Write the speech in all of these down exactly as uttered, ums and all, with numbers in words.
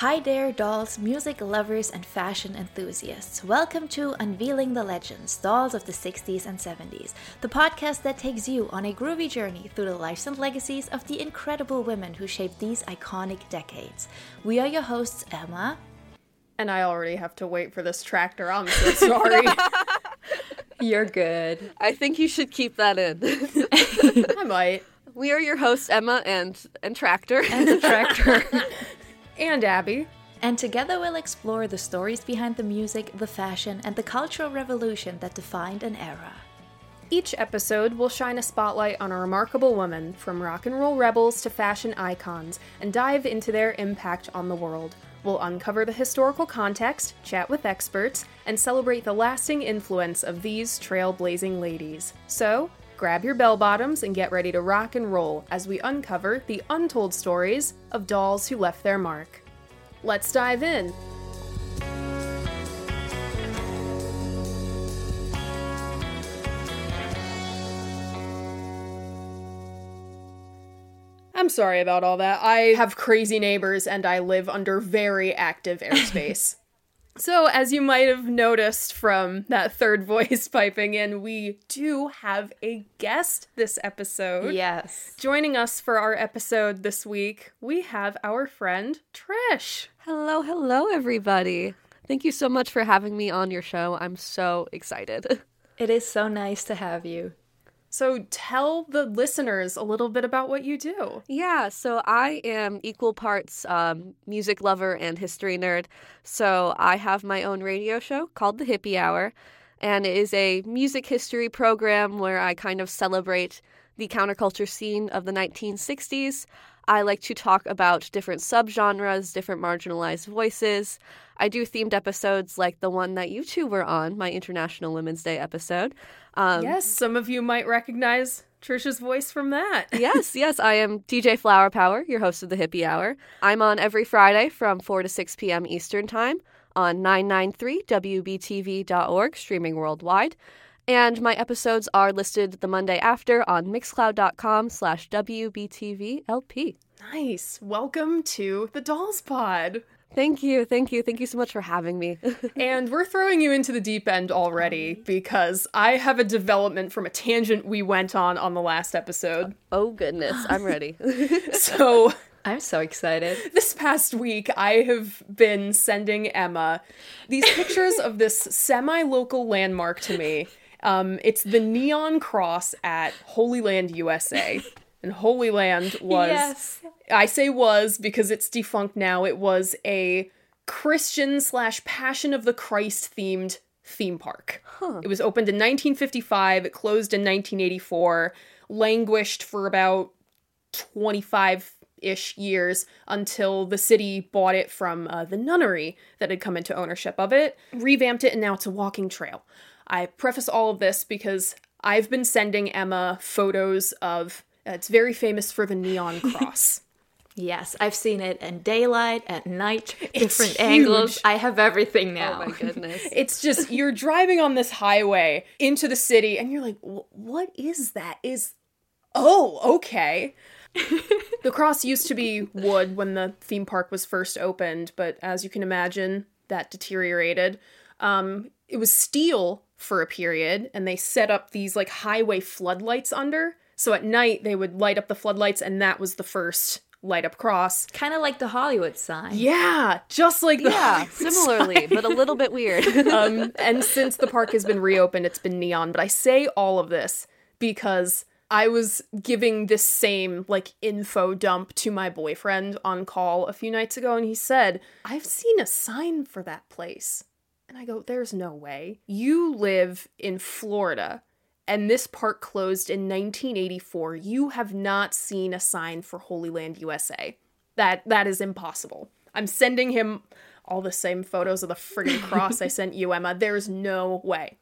Hi there, dolls, music lovers, and fashion enthusiasts. Welcome to Unveiling the Legends, Dolls of the sixties and seventies, the podcast that takes you on a groovy journey through the lives and legacies of the incredible women who shaped these iconic decades. We are your hosts, Emma. And I already have to wait for this tractor. I'm so sorry. You're good. I think you should keep that in. I might. We are your hosts, Emma and, and Tractor. And the tractor. And Abby. And together we'll explore the stories behind the music, the fashion, and the cultural revolution that defined an era. Each episode will shine a spotlight on a remarkable woman, from rock and roll rebels to fashion icons, and dive into their impact on the world. We'll uncover the historical context, chat with experts, and celebrate the lasting influence of these trailblazing ladies. So, grab your bell-bottoms and get ready to rock and roll as we uncover the untold stories of dolls who left their mark. Let's dive in! I'm sorry about all that. I have crazy neighbors and I live under very active airspace. So, as you might have noticed from that third voice piping in, we do have a guest this episode. Yes. Joining us for our episode this week, we have our friend Trish. Hello, hello, everybody. Thank you so much for having me on your show. I'm so excited. It is so nice to have you. So tell the listeners a little bit about what you do. Yeah, so I am equal parts um, music lover and history nerd. So I have my own radio show called The Hippie Hour, and it is a music history program where I kind of celebrate the counterculture scene of the nineteen sixties. I like to talk about different subgenres, different marginalized voices. I do themed episodes like the one that you two were on, my International Women's Day episode. Um, yes, some of you might recognize Trisha's voice from that. yes, yes, I am D J Flower Power, your host of the Hippie Hour. I'm on every Friday from four to six p.m. Eastern Time on nine ninety-three W B T V dot org, streaming worldwide. And my episodes are listed the Monday after on mixcloud.com slash WBTVLP. Nice. Welcome to the Dolls Pod. Thank you, thank you, thank you so much for having me. And we're throwing you into the deep end already because I have a development from a tangent we went on on the last episode. Oh goodness, I'm ready. So... I'm so excited. This past week, I have been sending Emma these pictures of this semi-local landmark to me. Um, it's the Neon Cross at Holy Land, U S A. And Holy Land was... Yes. I say was because it's defunct now. It was a Christian slash Passion of the Christ themed theme park. Huh. It was opened in nineteen fifty-five. It closed in nineteen eighty-four. Languished for about twenty-five-ish years until the city bought it from uh, the nunnery that had come into ownership of it, revamped it, and now it's a walking trail. I preface all of this because I've been sending Emma photos of... Uh, it's very famous for the Neon Cross. Yes, I've seen it in daylight, at night, It's different huge. angles. I have everything now. Oh my goodness. It's just, you're driving on this highway into the city, and you're like, what is that? Is, oh, okay. The cross used to be wood when the theme park was first opened, but as you can imagine, that deteriorated. Um, it was steel for a period, and they set up these, like, highway floodlights under. So at night, they would light up the floodlights, and that was the first light up cross. Kind of like the Hollywood sign. Yeah, just like the Yeah, Hollywood similarly, sign. but a little bit weird. um, and since the park has been reopened, it's been neon. But I say all of this because I was giving this same, like, info dump to my boyfriend on call a few nights ago, and he said, I've seen a sign for that place. And I go, there's no way. You live in Florida, and this park closed in nineteen eighty-four. You have not seen a sign for Holy Land, U S A. That that is impossible. I'm sending him all the same photos of the friggin' cross I sent you, Emma. There's no way.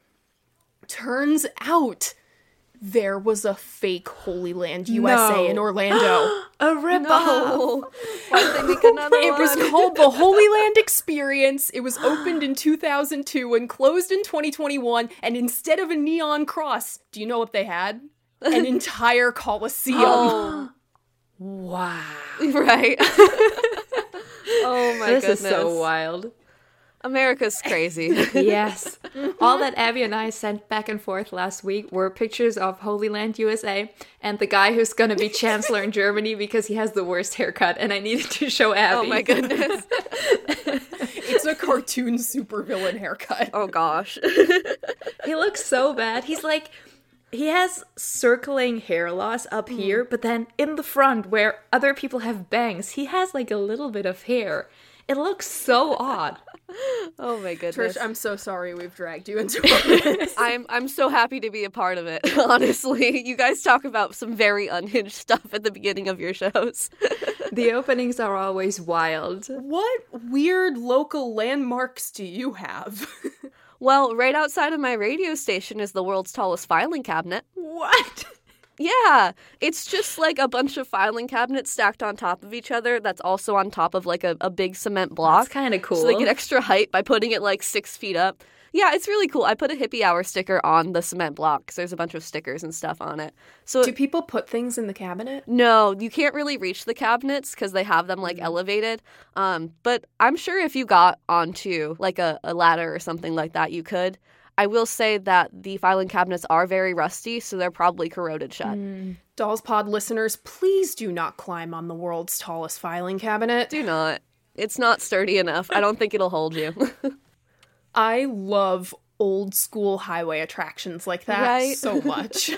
Turns out there was a fake Holy Land, U S A No. in Orlando. A rip-off. No. Why did they make another It one? was called the Holy Land Experience. It was opened in two thousand two and closed in twenty twenty-one. And instead of a neon cross, do you know what they had? An entire Coliseum. Oh. Wow. Right. Oh my this goodness. is so wild. America's crazy. Yes. All that Abby and I sent back and forth last week were pictures of Holy Land U S A and the guy who's going to be chancellor in Germany because he has the worst haircut, and I needed to show Abby. Oh my goodness. It's a cartoon supervillain haircut. Oh gosh. He looks so bad. He's like, he has circling hair loss up here, but then in the front where other people have bangs, he has like a little bit of hair. It looks so odd. Oh my goodness. Trish, I'm so sorry we've dragged you into this. I'm I'm so happy to be a part of it, honestly. You guys talk about some very unhinged stuff at the beginning of your shows. The openings are always wild. What weird local landmarks do you have? Well, right outside of my radio station is the world's tallest filing cabinet. What? Yeah, it's just like a bunch of filing cabinets stacked on top of each other that's also on top of like a, a big cement block. That's kind of cool. So they get extra height by putting it like six feet up. Yeah, it's really cool. I put a hippie hour sticker on the cement block because there's a bunch of stickers and stuff on it. So Do people put things in the cabinet? No, you can't really reach the cabinets because they have them like mm-hmm. elevated. Um, but I'm sure if you got onto like a, a ladder or something like that, you could. I will say that the filing cabinets are very rusty, so they're probably corroded shut. Mm. Dolls Pod listeners, please do not climb on the world's tallest filing cabinet. Do not. It's not sturdy enough. I don't think it'll hold you. I love old school highway attractions like that right? so much.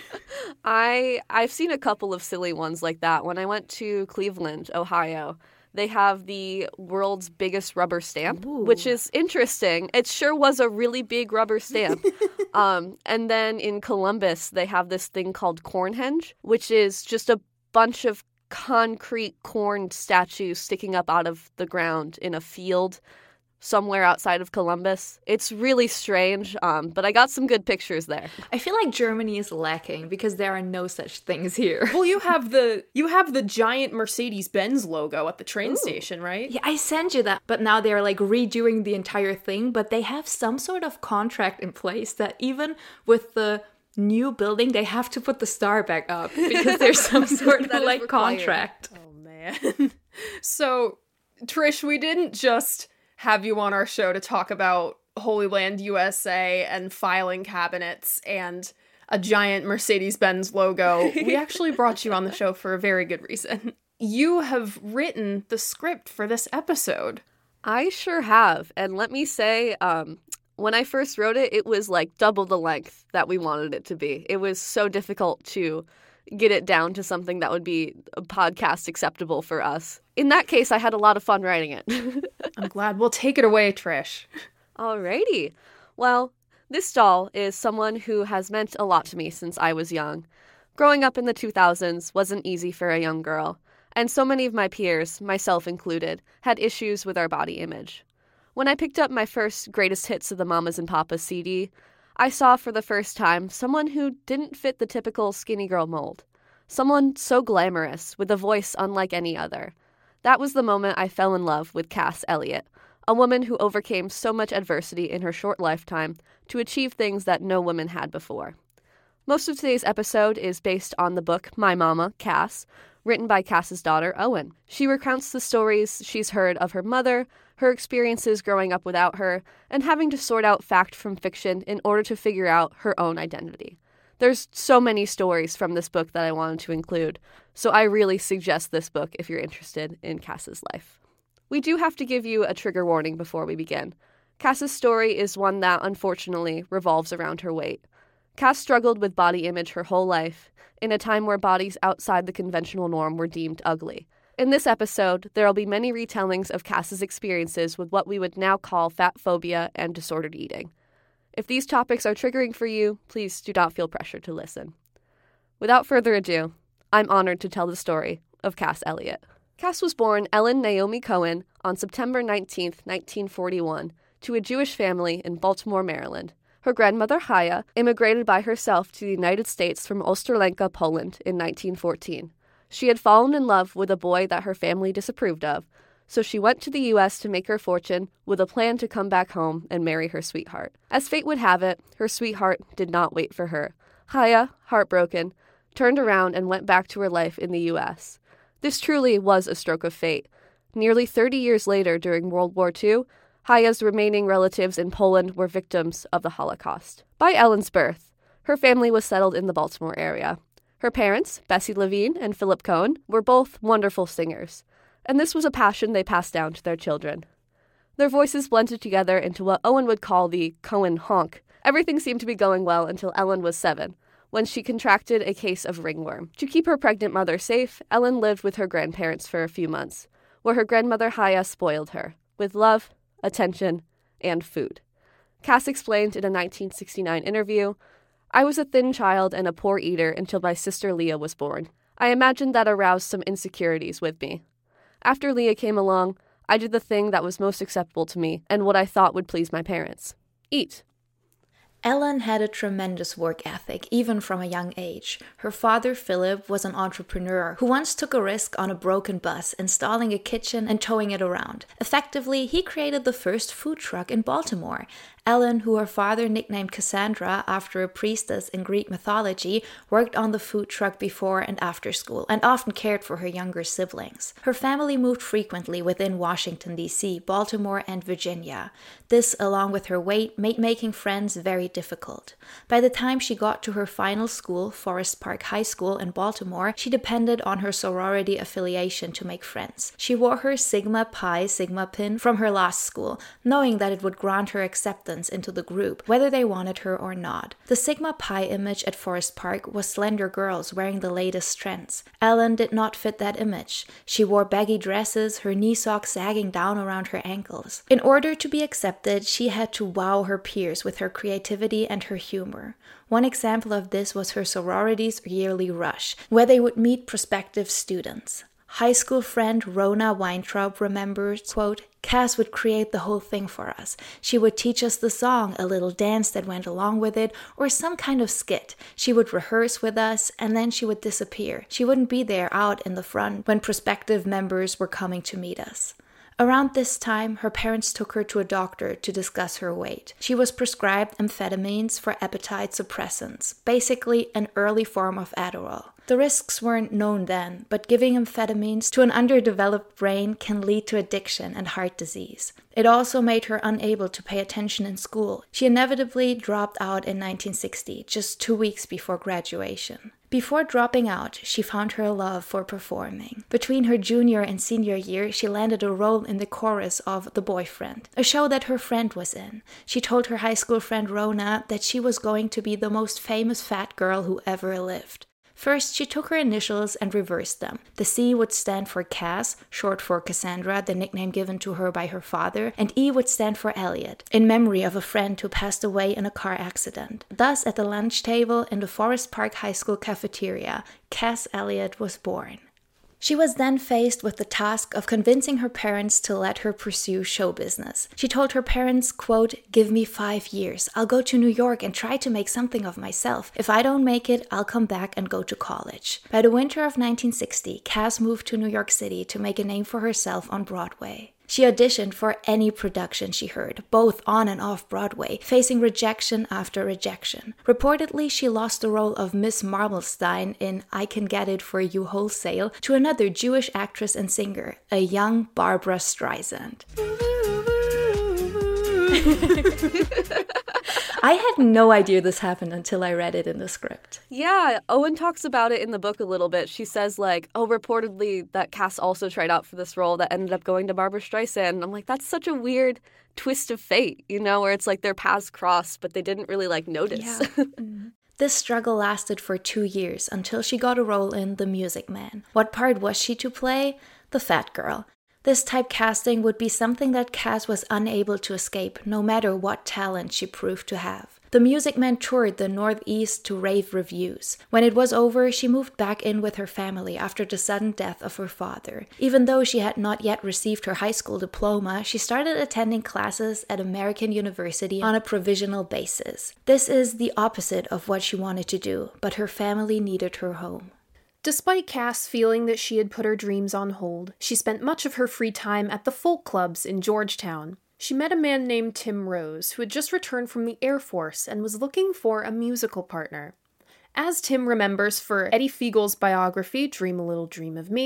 I I've seen a couple of silly ones like that. When I went to Cleveland, Ohio, they have the world's biggest rubber stamp, Ooh. Which is interesting. It sure was a really big rubber stamp. um, and then in Columbus, they have this thing called Cornhenge, which is just a bunch of concrete corn statues sticking up out of the ground in a field somewhere outside of Columbus. It's really strange, um, but I got some good pictures there. I feel like Germany is lacking because there are no such things here. Well, you have the you have the giant Mercedes-Benz logo at the train Ooh. Station, right? Yeah, I sent you that. But now they're like redoing the entire thing, but they have some sort of contract in place that even with the new building, they have to put the star back up because there's some sort of like required. Contract. Oh man. So, Trish, we didn't just have you on our show to talk about Holy Land U S A and filing cabinets and a giant Mercedes-Benz logo. We actually brought you on the show for a very good reason. You have written the script for this episode. I sure have. And let me say, um, when I first wrote it, it was like double the length that we wanted it to be. It was so difficult to get it down to something that would be a podcast acceptable for us. In that case, I had a lot of fun writing it. I'm glad. We'll take it away, Trish. Alrighty. Well, this doll is someone who has meant a lot to me since I was young. Growing up in the two thousands wasn't easy for a young girl, and so many of my peers, myself included, had issues with our body image. When I picked up my first Greatest Hits of the Mamas and Papas C D, I saw for the first time someone who didn't fit the typical skinny girl mold. Someone so glamorous, with a voice unlike any other. That was the moment I fell in love with Cass Elliot, a woman who overcame so much adversity in her short lifetime to achieve things that no woman had before. Most of today's episode is based on the book My Mama, Cass, written by Cass's daughter, Owen. She recounts the stories she's heard of her mother, her experiences growing up without her, and having to sort out fact from fiction in order to figure out her own identity. There's so many stories from this book that I wanted to include, so I really suggest this book if you're interested in Cass's life. We do have to give you a trigger warning before we begin. Cass's story is one that, unfortunately, revolves around her weight. Cass struggled with body image her whole life, in a time where bodies outside the conventional norm were deemed ugly. In this episode, there will be many retellings of Cass's experiences with what we would now call fat phobia and disordered eating. If these topics are triggering for you, please do not feel pressured to listen. Without further ado, I'm honored to tell the story of Cass Elliot. Cass was born Ellen Naomi Cohen on September nineteenth, nineteen forty-one, to a Jewish family in Baltimore, Maryland. Her grandmother, Chaya, immigrated by herself to the United States from Osterlenka, Poland, in nineteen fourteen. She had fallen in love with a boy that her family disapproved of, so she went to the U S to make her fortune with a plan to come back home and marry her sweetheart. As fate would have it, her sweetheart did not wait for her. Chaya, heartbroken, turned around and went back to her life in the U S. This truly was a stroke of fate. Nearly thirty years later, during World War Two, Haya's remaining relatives in Poland were victims of the Holocaust. By Ellen's birth, her family was settled in the Baltimore area. Her parents, Bessie Levine and Philip Cohen, were both wonderful singers, and this was a passion they passed down to their children. Their voices blended together into what Owen would call the Cohen honk. Everything seemed to be going well until Ellen was seven, when she contracted a case of ringworm. To keep her pregnant mother safe, Ellen lived with her grandparents for a few months, where her grandmother Haya spoiled her, with love, attention, and food. Cass explained in a nineteen sixty-nine interview, "I was a thin child and a poor eater until my sister Leah was born. I imagined that aroused some insecurities with me. After Leah came along, I did the thing that was most acceptable to me and what I thought would please my parents. Eat." Ellen had a tremendous work ethic, even from a young age. Her father, Philip, was an entrepreneur who once took a risk on a broken bus, installing a kitchen and towing it around. Effectively, he created the first food truck in Baltimore. Ellen, who her father nicknamed Cassandra after a priestess in Greek mythology, worked on the food truck before and after school and often cared for her younger siblings. Her family moved frequently within Washington, D C, Baltimore, and Virginia. This, along with her weight, made making friends very difficult. By the time she got to her final school, Forest Park High School in Baltimore, she depended on her sorority affiliation to make friends. She wore her Sigma Pi Sigma pin from her last school, knowing that it would grant her acceptance into the group, whether they wanted her or not. The Sigma Pi image at Forest Park was slender girls wearing the latest trends. Ellen did not fit that image. She wore baggy dresses, her knee socks sagging down around her ankles. In order to be accepted, she had to wow her peers with her creativity and her humor. One example of this was her sorority's yearly rush, where they would meet prospective students. High school friend Rona Weintraub remembers, quote, "Cass would create the whole thing for us. She would teach us the song, a little dance that went along with it, or some kind of skit. She would rehearse with us, and then she would disappear. She wouldn't be there out in the front when prospective members were coming to meet us." Around this time, her parents took her to a doctor to discuss her weight. She was prescribed amphetamines for appetite suppressants, basically an early form of Adderall. The risks weren't known then, but giving amphetamines to an underdeveloped brain can lead to addiction and heart disease. It also made her unable to pay attention in school. She inevitably dropped out in nineteen sixty, just two weeks before graduation. Before dropping out, she found her love for performing. Between her junior and senior year, she landed a role in the chorus of The Boyfriend, a show that her friend was in. She told her high school friend Rona that she was going to be the most famous fat girl who ever lived. First, she took her initials and reversed them. The C would stand for Cass, short for Cassandra, the nickname given to her by her father, and E would stand for Elliot, in memory of a friend who passed away in a car accident. Thus, at the lunch table in the Forest Park High School cafeteria, Cass Elliot was born. She was then faced with the task of convincing her parents to let her pursue show business. She told her parents, quote, "Give me five years. I'll go to New York and try to make something of myself. If I don't make it, I'll come back and go to college." By the winter of nineteen sixty, Cass moved to New York City to make a name for herself on Broadway. She auditioned for any production she heard, both on and off Broadway, facing rejection after rejection. Reportedly, she lost the role of Miss Marblestein in I Can Get It For You Wholesale to another Jewish actress and singer, a young Barbra Streisand. I had no idea this happened until I read it in the script. Yeah, Owen talks about it in the book a little bit. She says, like, oh, reportedly that Cass also tried out for this role that ended up going to Barbra Streisand. And I'm like, that's such a weird twist of fate, you know, where it's like their paths crossed, but they didn't really, like, notice. Yeah. Mm-hmm. This struggle lasted for two years until she got a role in The Music Man. What part was she to play? The fat girl. This typecasting would be something that Cass was unable to escape, no matter what talent she proved to have. The Music Man toured the Northeast to rave reviews. When it was over, she moved back in with her family after the sudden death of her father. Even though she had not yet received her high school diploma, she started attending classes at American University on a provisional basis. This is the opposite of what she wanted to do, but her family needed her home. Despite Cass feeling that she had put her dreams on hold, she spent much of her free time at the folk clubs in Georgetown. She met a man named Tim Rose, who had just returned from the Air Force and was looking for a musical partner. As Tim remembers for Eddie Fiegel's biography, Dream a Little Dream of Me,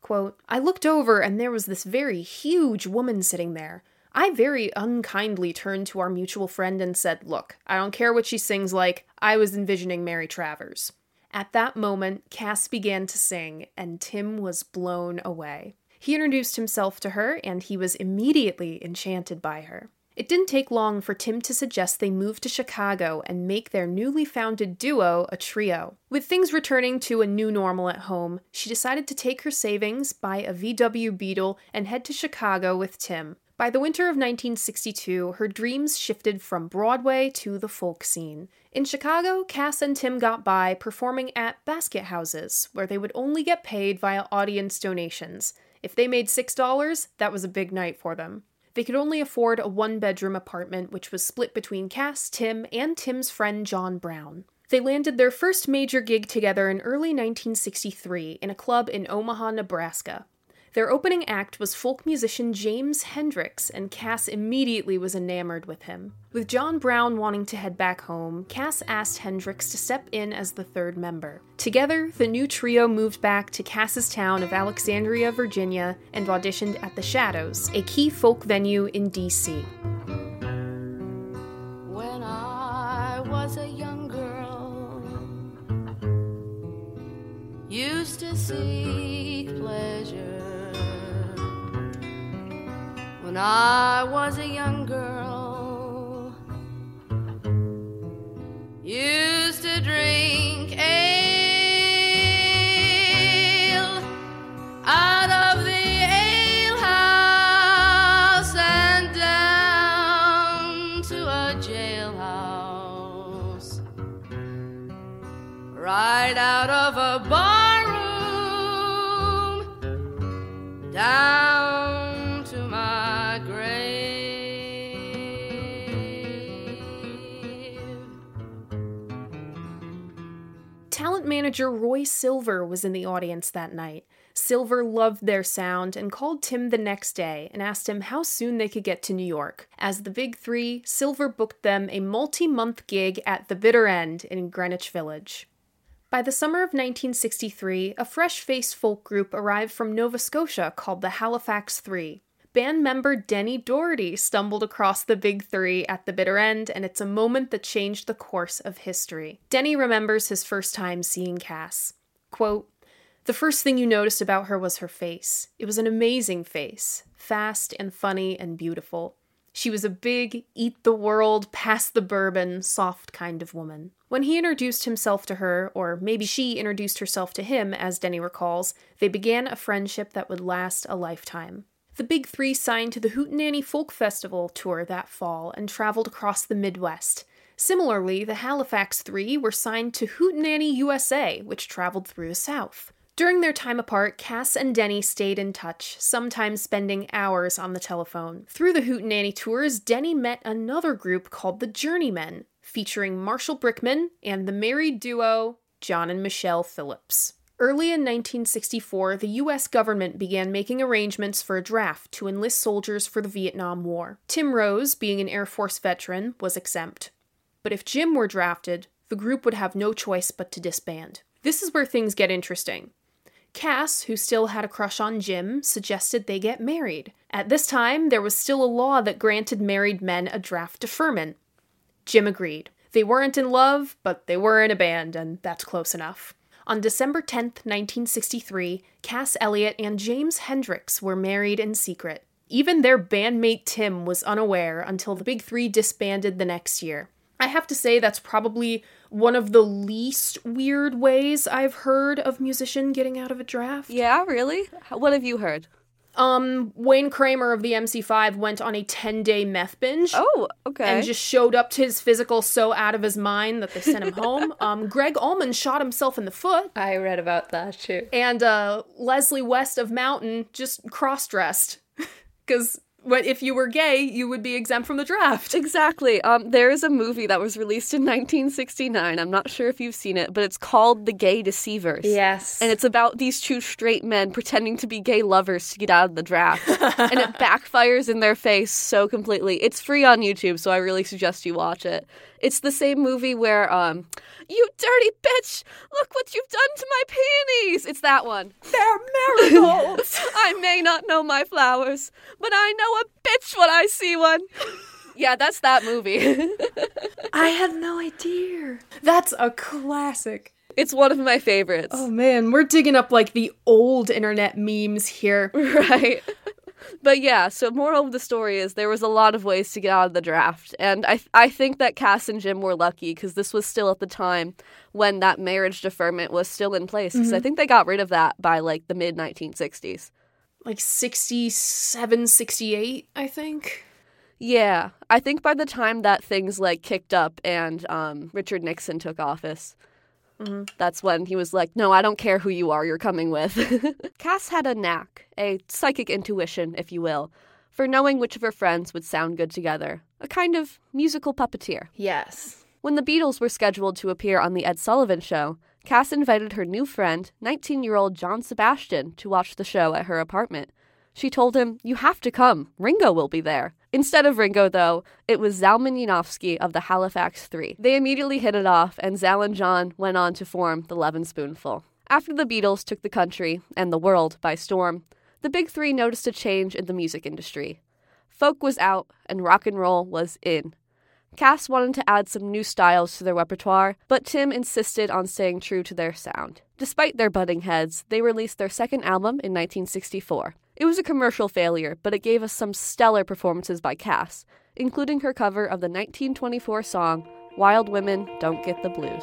Quote, "I looked over and there was this very huge woman sitting there. I very unkindly turned to our mutual friend and said, 'Look, I don't care what she sings like. I was envisioning Mary Travers.'" At that moment, Cass began to sing, and Tim was blown away. He introduced himself to her, and he was immediately enchanted by her. It didn't take long for Tim to suggest they move to Chicago and make their newly founded duo a trio. With things returning to a new normal at home, she decided to take her savings, buy a V W Beetle, and head to Chicago with Tim. By the winter of nineteen sixty-two, her dreams shifted from Broadway to the folk scene. In Chicago, Cass and Tim got by performing at basket houses, where they would only get paid via audience donations. If they made six dollars, that was a big night for them. They could only afford a one-bedroom apartment, which was split between Cass, Tim, and Tim's friend John Brown. They landed their first major gig together in early nineteen sixty-three in a club in Omaha, Nebraska. Their opening act was folk musician James Hendricks, and Cass immediately was enamored with him. With John Brown wanting to head back home, Cass asked Hendricks to step in as the third member. Together, the new trio moved back to Cass's town of Alexandria, Virginia, and auditioned at the Shadows, a key folk venue in D C When I was a young girl, used to seek pleasure. When I was a young girl, used to drink ale out of the alehouse and down to a jailhouse, right out of a barroom, down to my grave. Talent manager Roy Silver was in the audience that night. Silver loved their sound and called Tim the next day and asked him how soon they could get to New York. As the Big Three, Silver booked them a multi-month gig at the Bitter End in Greenwich Village. By the summer of nineteen sixty-three, a fresh-faced folk group arrived from Nova Scotia called the Halifax Three. Band member Denny Doherty stumbled across the Big Three at the Bitter End, and it's a moment that changed the course of history. Denny remembers his first time seeing Cass. Quote, "The first thing you noticed about her was her face. It was an amazing face, fast and funny and beautiful. She was a big, eat-the-world, pass-the-bourbon, soft kind of woman." When he introduced himself to her, or maybe she introduced herself to him, as Denny recalls, they began a friendship that would last a lifetime. The Big Three signed to the Hootenanny Folk Festival tour that fall and traveled across the Midwest. Similarly, the Halifax Three were signed to Hootenanny U S A, which traveled through the South. During their time apart, Cass and Denny stayed in touch, sometimes spending hours on the telephone. Through the Hootenanny tours, Denny met another group called the Journeymen, featuring Marshall Brickman and the married duo John and Michelle Phillips. Early in nineteen sixty-four, the U S government began making arrangements for a draft to enlist soldiers for the Vietnam War. Tim Rose, being an Air Force veteran, was exempt. But if Jim were drafted, the group would have no choice but to disband. This is where things get interesting. Cass, who still had a crush on Jim, suggested they get married. At this time, there was still a law that granted married men a draft deferment. Jim agreed. They weren't in love, but they were in a band, and that's close enough. On December tenth, nineteen sixty-three, Cass Elliot and James Hendricks were married in secret. Even their bandmate Tim was unaware until the Big Three disbanded the next year. I have to say that's probably one of the least weird ways I've heard of musician getting out of a draft. Yeah, really? What have you heard? Um, Wayne Kramer of the M C five went on a ten-day meth binge. Oh, okay. And just showed up to his physical so out of his mind that they sent him home. Um, Greg Allman shot himself in the foot. I read about that too. And uh, Leslie West of Mountain just cross-dressed. Because if you were gay, you would be exempt from the draft. Exactly. Um, there is a movie that was released in nineteen sixty-nine. I'm not sure if you've seen it, but it's called The Gay Deceivers. Yes. And it's about these two straight men pretending to be gay lovers to get out of the draft. And it backfires in their face so completely. It's free on YouTube, so I really suggest you watch it. It's the same movie where, um, you dirty bitch, look what you've done to my peonies. It's that one. They're marigolds. I may not know my flowers, but I know a bitch when I see one. Yeah, that's that movie. I had no idea. That's a classic. It's one of my favorites. Oh man, we're digging up like the old internet memes here. Right. But yeah, so moral of the story is there was a lot of ways to get out of the draft. And I I think that Cass and Jim were lucky because this was still at the time when that marriage deferment was still in place. Because mm-hmm. I think they got rid of that by like the mid nineteen sixties. Like sixty-seven, sixty-eight, I think. Yeah, I think by the time that things like kicked up and um, Richard Nixon took office, mm-hmm. that's when he was like, no, I don't care who you are, you're coming with. Cass had a knack, a psychic intuition, if you will, for knowing which of her friends would sound good together. A kind of musical puppeteer. Yes. When the Beatles were scheduled to appear on The Ed Sullivan Show, Cass invited her new friend, nineteen-year-old John Sebastian, to watch the show at her apartment. She told him, you have to come. Ringo will be there. Instead of Ringo, though, it was Zalman Yanofsky of the Halifax Three. They immediately hit it off, and Zal and John went on to form the Lovin' Spoonful. After the Beatles took the country and the world by storm, the Big Three noticed a change in the music industry. Folk was out, and rock and roll was in. Cass wanted to add some new styles to their repertoire, but Tim insisted on staying true to their sound. Despite their butting heads, they released their second album in nineteen sixty-four. It was a commercial failure, but it gave us some stellar performances by Cass, including her cover of the nineteen twenty-four song, Wild Women Don't Get the Blues.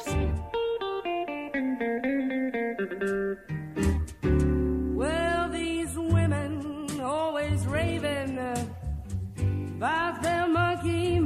Well, these women always raving about their monkey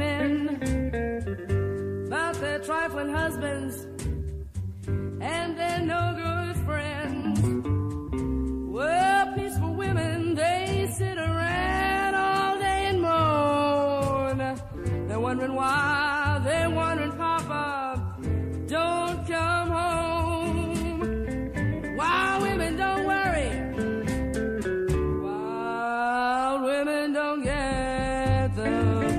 men, about their trifling husbands, and their no-good friends. Well, peaceful women, they sit around all day and moan. They're wondering why, they're wondering, Papa, don't come home. Wild women, don't worry. Wild women don't get the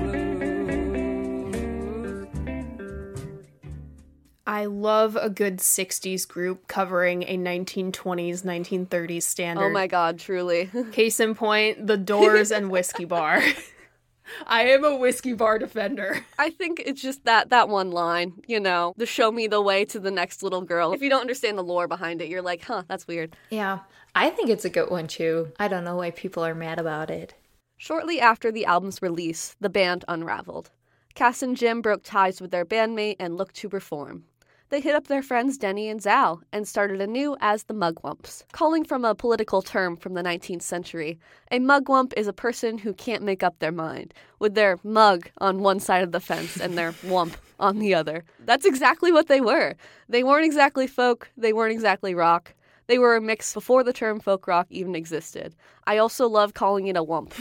blues. I love a good sixties group covering a nineteen twenties, nineteen thirties standard. Oh my god, truly. Case in point, The Doors and Whiskey Bar. I am a Whiskey Bar defender. I think it's just that that one line, you know, the show me the way to the next little girl. If you don't understand the lore behind it, you're like, huh, that's weird. Yeah, I think it's a good one too. I don't know why people are mad about it. Shortly after the album's release, the band unraveled. Cass and Jim broke ties with their bandmate and looked to reform. They hit up their friends Denny and Zal and started anew as the Mugwumps. Calling from a political term from the nineteenth century, a mugwump is a person who can't make up their mind, with their mug on one side of the fence and their wump on the other. That's exactly what they were. They weren't exactly folk, they weren't exactly rock. They were a mix before the term folk rock even existed. I also love calling it a wump.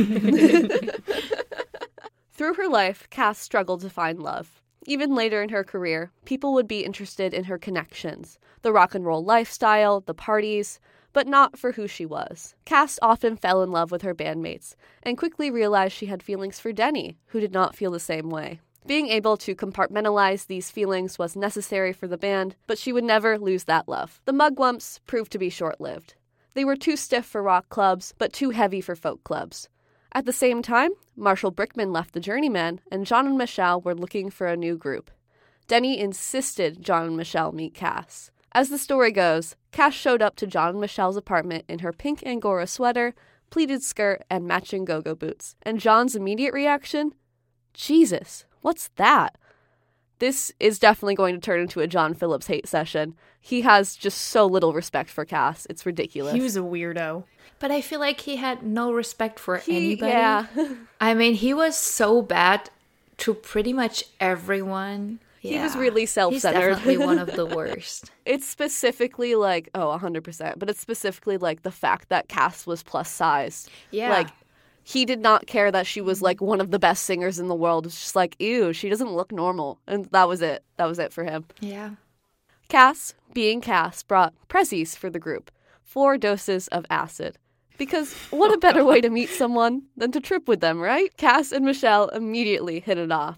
Through her life, Cass struggled to find love. Even later in her career, people would be interested in her connections, the rock and roll lifestyle, the parties, but not for who she was. Cass often fell in love with her bandmates, and quickly realized she had feelings for Denny, who did not feel the same way. Being able to compartmentalize these feelings was necessary for the band, but she would never lose that love. The Mugwumps proved to be short-lived. They were too stiff for rock clubs, but too heavy for folk clubs. At the same time, Marshall Brickman left the Journeymen, and John and Michelle were looking for a new group. Denny insisted John and Michelle meet Cass. As the story goes, Cass showed up to John and Michelle's apartment in her pink Angora sweater, pleated skirt, and matching go-go boots. And John's immediate reaction? Jesus, what's that? This is definitely going to turn into a John Phillips hate session. He has just so little respect for Cass. It's ridiculous. He was a weirdo. But I feel like he had no respect for he, anybody. Yeah. I mean, he was so bad to pretty much everyone. He Yeah. was really self-centered. He's definitely one of the worst. It's specifically like, oh, one hundred percent. But it's specifically like the fact that Cass was plus size. Yeah. Like, he did not care that she was like one of the best singers in the world. It's just like, ew, she doesn't look normal. And that was it. That was it for him. Yeah. Cass, being Cass, brought prezzies for the group. Four doses of acid. Because what a better way to meet someone than to trip with them, right? Cass and Michelle immediately hit it off.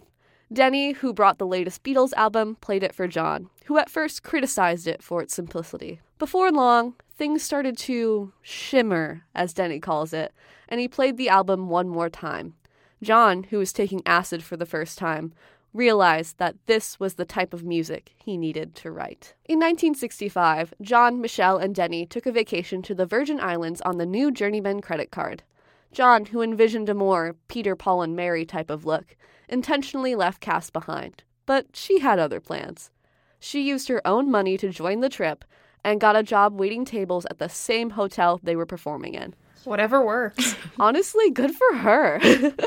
Denny, who brought the latest Beatles album, played it for John, who at first criticized it for its simplicity. Before long, things started to shimmer, as Denny calls it, and he played the album one more time. John, who was taking acid for the first time, realized that this was the type of music he needed to write. In nineteen sixty-five, John, Michelle, and Denny took a vacation to the Virgin Islands on the new Journeyman credit card. John, who envisioned a more Peter, Paul, and Mary type of look, intentionally left Cass behind. But she had other plans. She used her own money to join the trip and got a job waiting tables at the same hotel they were performing in. Whatever works. Honestly, good for her.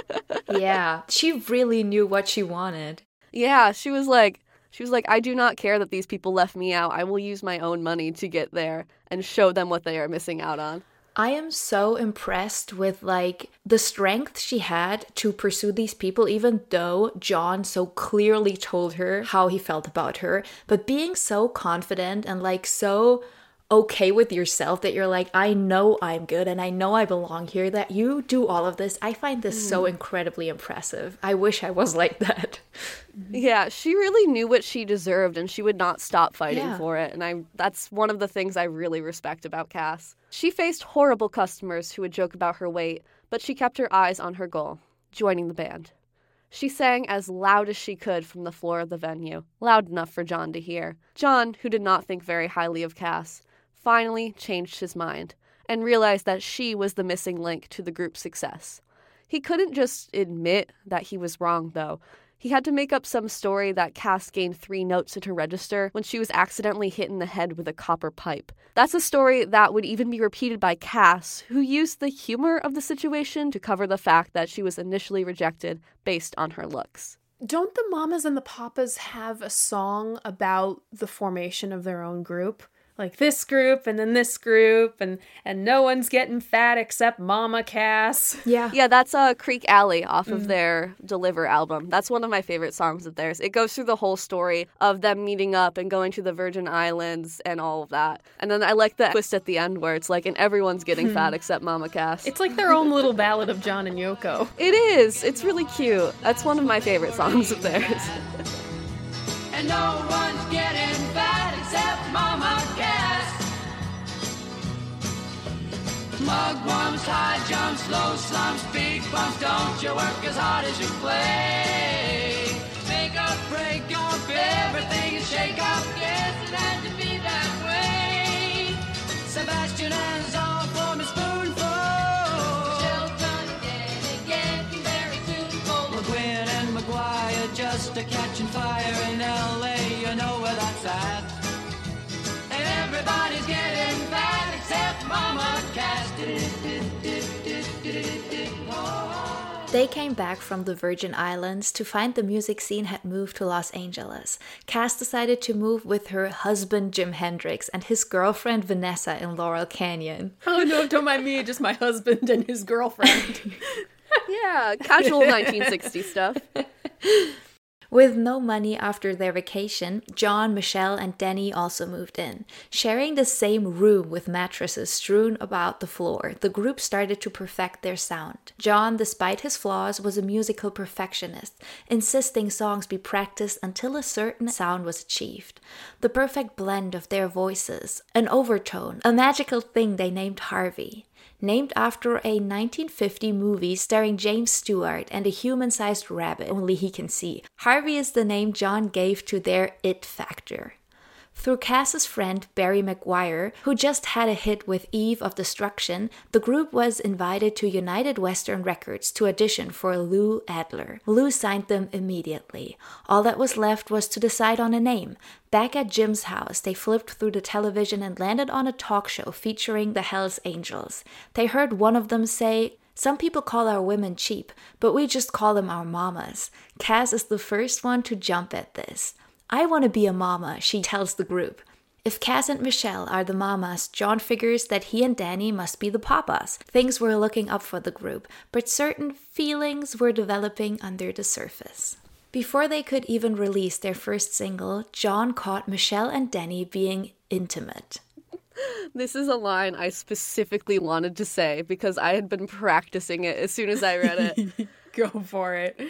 Yeah, she really knew what she wanted. Yeah, she was like, she was like, I do not care that these people left me out. I will use my own money to get there and show them what they are missing out on. I am so impressed with, like, the strength she had to pursue these people, even though John so clearly told her how he felt about her. But being so confident and, like, so okay with yourself that you're like, I know I'm good and I know I belong here, that you do all of this. I find this mm. so incredibly impressive. I wish I was like that. Yeah, she really knew what she deserved and she would not stop fighting yeah. for it. And I that's one of the things I really respect about Cass. She faced horrible customers who would joke about her weight, but she kept her eyes on her goal, joining the band. She sang as loud as she could from the floor of the venue, loud enough for John to hear. John, who did not think very highly of Cass, finally changed his mind and realized that she was the missing link to the group's success. He couldn't just admit that he was wrong, though. He had to make up some story that Cass gained three notes in her register when she was accidentally hit in the head with a copper pipe. That's a story that would even be repeated by Cass, who used the humor of the situation to cover the fact that she was initially rejected based on her looks. Don't the Mamas and the Papas have a song about the formation of their own group? Like this group and then this group and, and no one's getting fat except Mama Cass. Yeah. Yeah, that's uh, Creek Alley off of mm. their Deliver album. That's one of my favorite songs of theirs. It goes through the whole story of them meeting up and going to the Virgin Islands and all of that. And then I like the twist at the end where it's like, and everyone's getting fat except Mama Cass. It's like their own little ballad of John and Yoko. It is. It's really cute. That's one of my favorite songs of theirs. And no one's getting fat except Mama Cass. Mugwumps, high jumps, low slumps, big bumps. Don't you work as hard as you play. Make up, break up, everything is shake up. Guess it had to be that way. Sebastian and Zon form a spoonful. Children again, again, very tuneful. McGuinn and McGuire just a catching fire in L A. You know where that's at. And everybody's getting fat except Mama Cass. They came back from the Virgin Islands to find the music scene had moved to Los Angeles. Cass decided to move with her husband Jim Hendrix and his girlfriend Vanessa in Laurel Canyon. Oh no, don't mind me, just my husband and his girlfriend. Yeah, casual nineteen sixties stuff. With no money after their vacation, John, Michelle, and Denny also moved in. Sharing the same room with mattresses strewn about the floor, the group started to perfect their sound. John, despite his flaws, was a musical perfectionist, insisting songs be practiced until a certain sound was achieved. The perfect blend of their voices, an overtone, a magical thing they named Harvey. Named after a nineteen fifty movie starring James Stewart and a human-sized rabbit only he can see. Harvey is the name John gave to their it factor. Through Cass's friend Barry McGuire, who just had a hit with Eve of Destruction, the group was invited to United Western Records to audition for Lou Adler. Lou signed them immediately. All that was left was to decide on a name. Back at Jim's house, they flipped through the television and landed on a talk show featuring the Hells Angels. They heard one of them say, "Some people call our women cheap, but we just call them our mamas." Cass is the first one to jump at this. "I want to be a mama," she tells the group. If Cass and Michelle are the mamas, John figures that he and Danny must be the papas. Things were looking up for the group, but certain feelings were developing under the surface. Before they could even release their first single, John caught Michelle and Danny being intimate. This is a line I specifically wanted to say because I had been practicing it as soon as I read it. Go for it.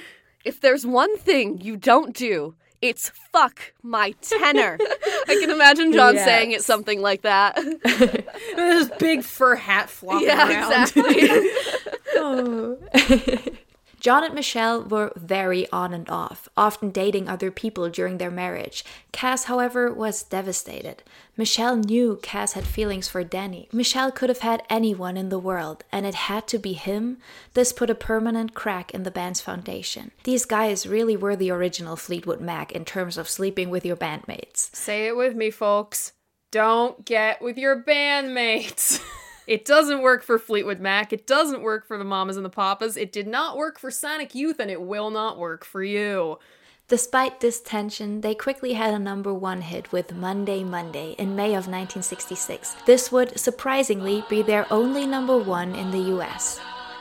If there's one thing you don't do, it's fuck my tenor. I can imagine John Yes. saying it something like that. This big fur hat flopping Yeah, around. exactly. Oh. John and Michelle were very on and off, often dating other people during their marriage. Cass, however, was devastated. Michelle knew Cass had feelings for Danny. Michelle could have had anyone in the world, and it had to be him. This put a permanent crack in the band's foundation. These guys really were the original Fleetwood Mac in terms of sleeping with your bandmates. Say it with me, folks. Don't get with your bandmates. It doesn't work for Fleetwood Mac. It doesn't work for the Mamas and the Papas. It did not work for Sonic Youth, and it will not work for you. Despite this tension, they quickly had a number one hit with Monday, Monday in May of nineteen sixty-six. This would, surprisingly, be their only number one in the U S.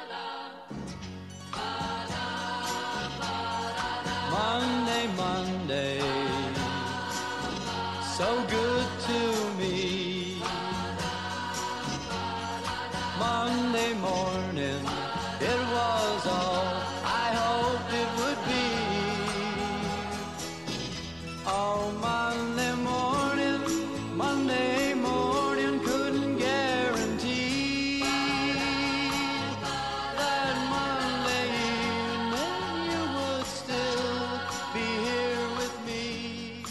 Monday, Monday, so good to me. Monday morning, it was all I hoped it would be. Oh, Monday morning, Monday morning, couldn't guarantee that Monday evening you would still be here with me.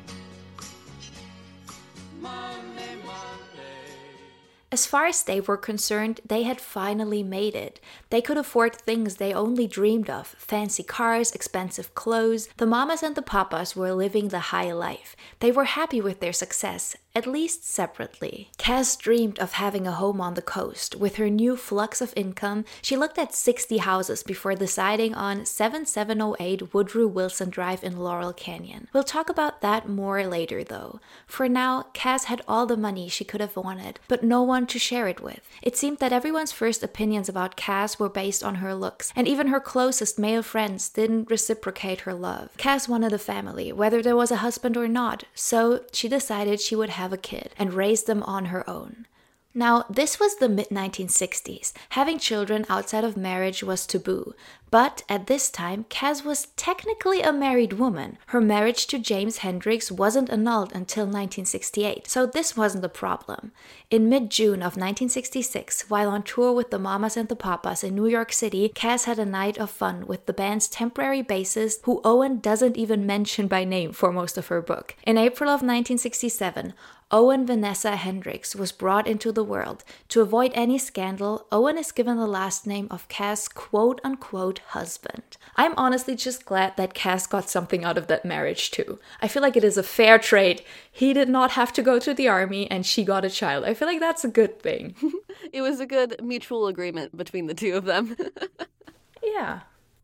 Monday, Monday. As far as they were concerned, they had finally made it. They could afford things they only dreamed of: fancy cars, expensive clothes. The Mamas and the Papas were living the high life. They were happy with their success, at least separately. Cass dreamed of having a home on the coast. With her new flux of income, she looked at sixty houses before deciding on seventy-seven oh eight Woodrow Wilson Drive in Laurel Canyon. We'll talk about that more later, though. For now, Cass had all the money she could have wanted, but no one to share it with. It seemed that everyone's first opinions about Cass were based on her looks, and even her closest male friends didn't reciprocate her love. Cass wanted a family, whether there was a husband or not, so she decided she would have a kid and raise them on her own. Now, this was the mid nineteen sixties. Having children outside of marriage was taboo. But at this time, Cass was technically a married woman. Her marriage to James Hendricks wasn't annulled until nineteen sixty-eight, so this wasn't a problem. In mid-June of nineteen sixty-six, while on tour with the Mamas and the Papas in New York City, Cass had a night of fun with the band's temporary bassist, who Owen doesn't even mention by name for most of her book. In April of nineteen sixty-seven, Owen Vanessa Hendricks was brought into the world. To avoid any scandal, Owen is given the last name of Cass' quote-unquote husband. I'm honestly just glad that Cass got something out of that marriage too. I feel like it is a fair trade. He did not have to go to the army and she got a child. I feel like that's a good thing. It was a good mutual agreement between the two of them. Yeah.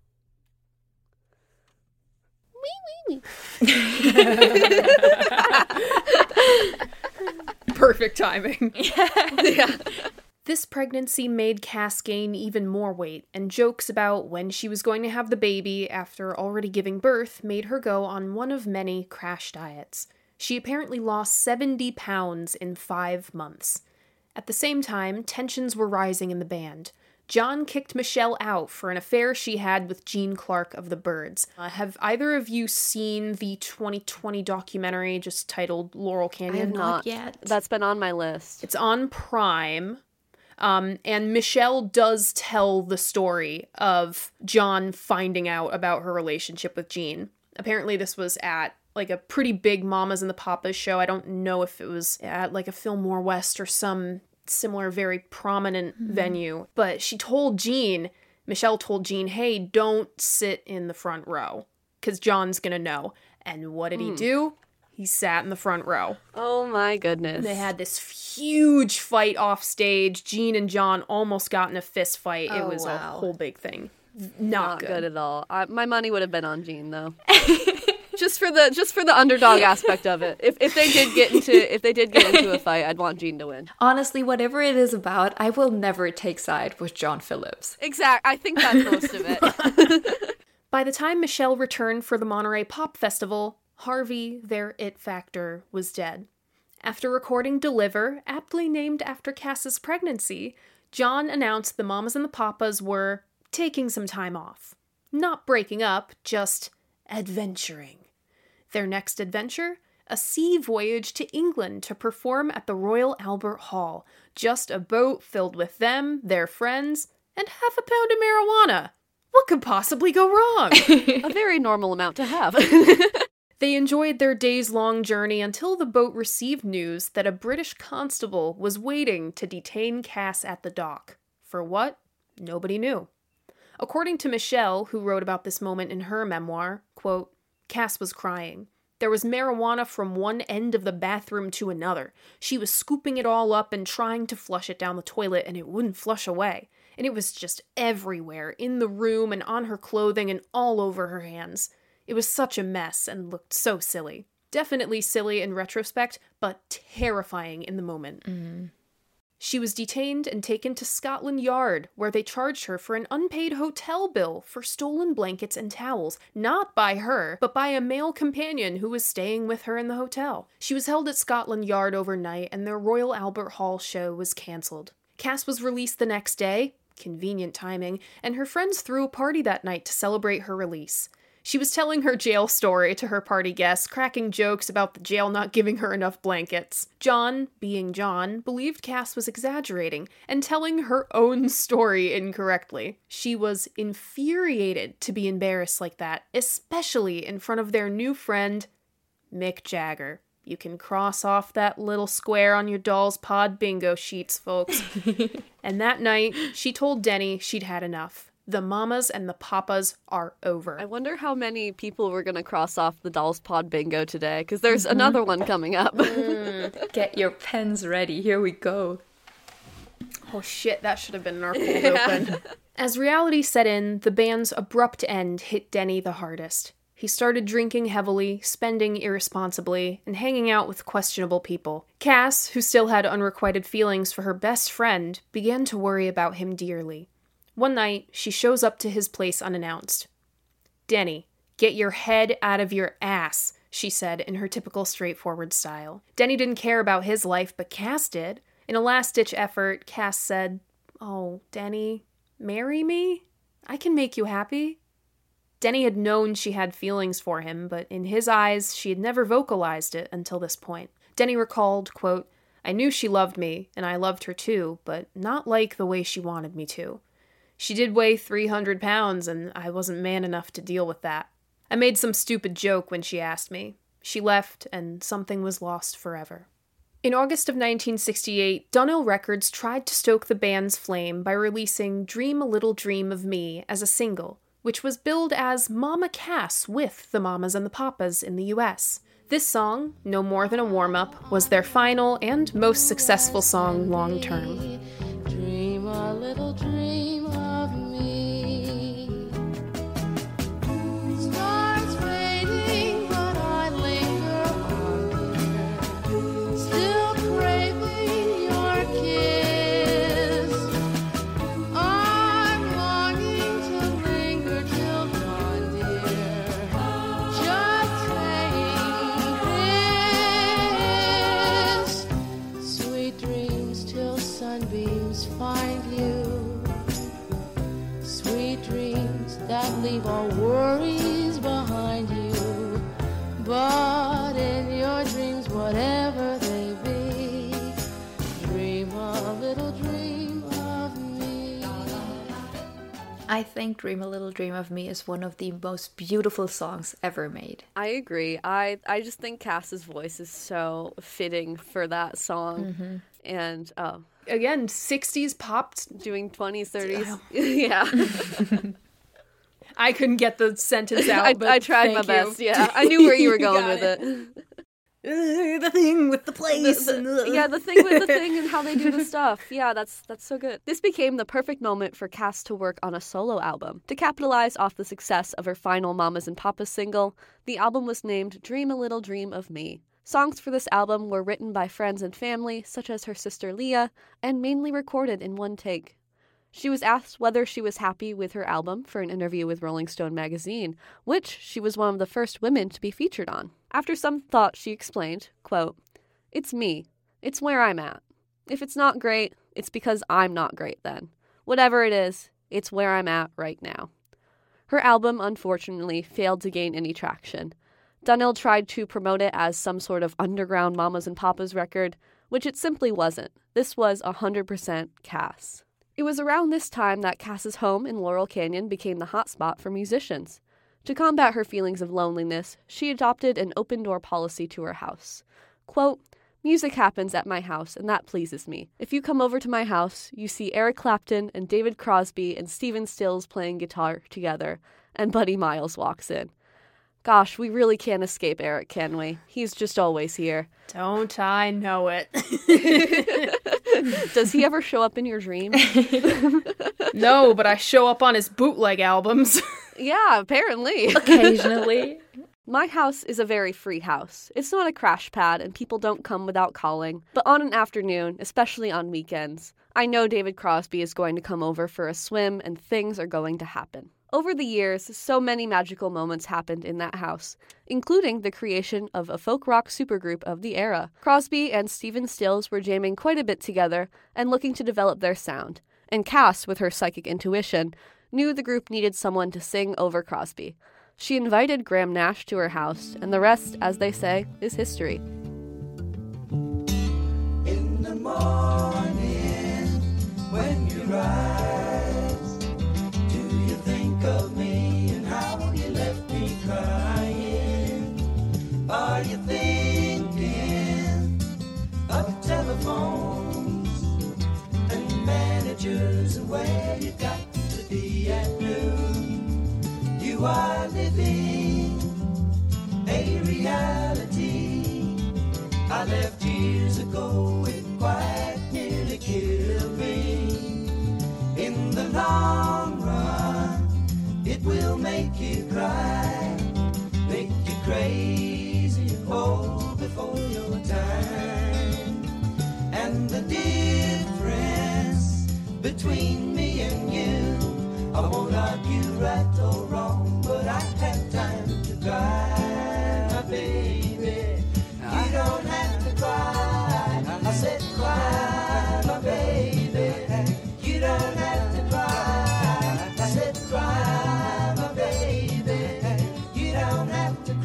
Perfect timing. Yeah. This pregnancy made Cass gain even more weight, and jokes about when she was going to have the baby after already giving birth made her go on one of many crash diets. She apparently lost seventy pounds in five months. At the same time, tensions were rising in the band. John kicked Michelle out for an affair she had with Gene Clark of the Byrds. Uh, have either of you seen the twenty twenty documentary just titled Laurel I Canyon? have not yet. That's been on my list. It's on Prime. Um, and Michelle does tell the story of John finding out about her relationship with Gene. Apparently this was at like a pretty big Mamas and the Papas show. I don't know if it was at like a Fillmore West or some similar very prominent mm-hmm. venue. But she told Gene, Michelle told Gene, hey, don't sit in the front row because John's gonna know. And what did mm. he do? He sat in the front row. Oh my goodness. They had this huge fight off stage. Gene and John almost got in a fist fight. Oh, it was wow. a whole big thing. Not, Not good. good at all. I, my money would have been on Gene though. just for the just for the underdog aspect of it. If if they did get into if they did get into a fight, I'd want Gene to win. Honestly, whatever it is about, I will never take side with John Phillips. Exact. I think that's most of it. By the time Michelle returned for the Monterey Pop Festival, Harvey, their it factor, was dead. After recording Deliver, aptly named after Cass's pregnancy, John announced the Mamas and the Papas were taking some time off. Not breaking up, just adventuring. Their next adventure? A sea voyage to England to perform at the Royal Albert Hall. Just a boat filled with them, their friends, and half a pound of marijuana. What could possibly go wrong? A very normal amount to have. They enjoyed their days-long journey until the boat received news that a British constable was waiting to detain Cass at the dock. For what? Nobody knew. According to Michelle, who wrote about this moment in her memoir, quote, Cass was crying. There was marijuana from one end of the bathroom to another. She was scooping it all up and trying to flush it down the toilet, and it wouldn't flush away. And it was just everywhere, in the room and on her clothing and all over her hands. It was such a mess and looked so silly. Definitely silly in retrospect, but terrifying in the moment. Mm. She was detained and taken to Scotland Yard, where they charged her for an unpaid hotel bill for stolen blankets and towels, not by her, but by a male companion who was staying with her in the hotel. She was held at Scotland Yard overnight, and their Royal Albert Hall show was cancelled. Cass was released the next day, convenient timing, and her friends threw a party that night to celebrate her release. She was telling her jail story to her party guests, cracking jokes about the jail not giving her enough blankets. John, being John, believed Cass was exaggerating and telling her own story incorrectly. She was infuriated to be embarrassed like that, especially in front of their new friend, Mick Jagger. You can cross off that little square on your doll's pod bingo sheets, folks. And that night, she told Denny she'd had enough. The mamas and the papas are over. I wonder how many people were going to cross off the Dolls Pod bingo today, because there's mm-hmm. another one coming up. mm, get your pens ready. Here we go. Oh shit, that should have been in our cold open. As reality set in, the band's abrupt end hit Denny the hardest. He started drinking heavily, spending irresponsibly, and hanging out with questionable people. Cass, who still had unrequited feelings for her best friend, began to worry about him dearly. One night, she shows up to his place unannounced. Denny, get your head out of your ass, she said in her typical straightforward style. Denny didn't care about his life, but Cass did. In a last-ditch effort, Cass said, "Oh, Denny, marry me? I can make you happy." Denny had known she had feelings for him, but in his eyes, she had never vocalized it until this point. Denny recalled, quote, "I knew she loved me, and I loved her too, but not like the way she wanted me to. She did weigh three hundred pounds, and I wasn't man enough to deal with that. I made some stupid joke when she asked me. She left, and something was lost forever." In August of nineteen sixty-eight, Dunhill Records tried to stoke the band's flame by releasing Dream a Little Dream of Me as a single, which was billed as Mama Cass with the Mamas and the Papas in the U S. This song, No More Than a Warm-Up, was their final and most successful song long-term. Dream a little dream of me. Stars fading, but I linger on here, still craving your kiss. I'm longing to linger till dawn, dear. Just saying this. Sweet dreams till sunbeams find you. Sweet dreams that leave all worries behind you. But in your dreams, whatever they be, dream a little dream of me. I think Dream a Little Dream of Me is one of the most beautiful songs ever made. I agree. I, I just think Cass's voice is so fitting for that song. Mm-hmm. And, oh. Again, sixties pop. Doing twenties, thirties. Yeah. I couldn't get the sentence out, I, but I tried my you. best, yeah. I knew where you were going with it. it. Uh, the thing with the place. The, the, and the... Yeah, the thing with the thing and how they do the stuff. Yeah, that's that's so good. This became the perfect moment for Cass to work on a solo album. To capitalize off the success of her final Mamas and Papas single, the album was named Dream a Little Dream of Me. Songs for this album were written by friends and family, such as her sister Leah, and mainly recorded in one take. She was asked whether she was happy with her album for an interview with Rolling Stone magazine, which she was one of the first women to be featured on. After some thought, she explained, quote, "It's me. It's where I'm at. If it's not great, it's because I'm not great then. Whatever it is, it's where I'm at right now." Her album, unfortunately, failed to gain any traction. Dunhill tried to promote it as some sort of underground Mamas and Papas record, which it simply wasn't. This was one hundred percent Cass. It was around this time that Cass's home in Laurel Canyon became the hotspot for musicians. To combat her feelings of loneliness, she adopted an open-door policy to her house. Quote, "Music happens at my house, and that pleases me. If you come over to my house, you see Eric Clapton and David Crosby and Stephen Stills playing guitar together, and Buddy Miles walks in. Gosh, we really can't escape Eric, can we? He's just always here." Don't I know it? Does he ever show up in your dreams? No, but I show up on his bootleg albums. Yeah, apparently. Occasionally. My house is a very free house. It's not a crash pad, and people don't come without calling. But on an afternoon, especially on weekends, I know David Crosby is going to come over for a swim, and things are going to happen. Over the years, so many magical moments happened in that house, including the creation of a folk rock supergroup of the era. Crosby and Stephen Stills were jamming quite a bit together and looking to develop their sound. And Cass, with her psychic intuition, knew the group needed someone to sing over Crosby. She invited Graham Nash to her house, and the rest, as they say, is history. In the morning, when you rise, do you think of me and how you left me crying? Are you thinking of telephones and managers and where you got to be at noon? You are living a reality I left years ago. It quite nearly killed me. In the long run, it will make you cry, make you crazy, oh, before your time. And the difference between me and you, I won't argue right or wrong, but I have time to cry, my baby. You don't have to cry. I said cry, my baby. You don't have to cry. I said cry, my baby. You don't have to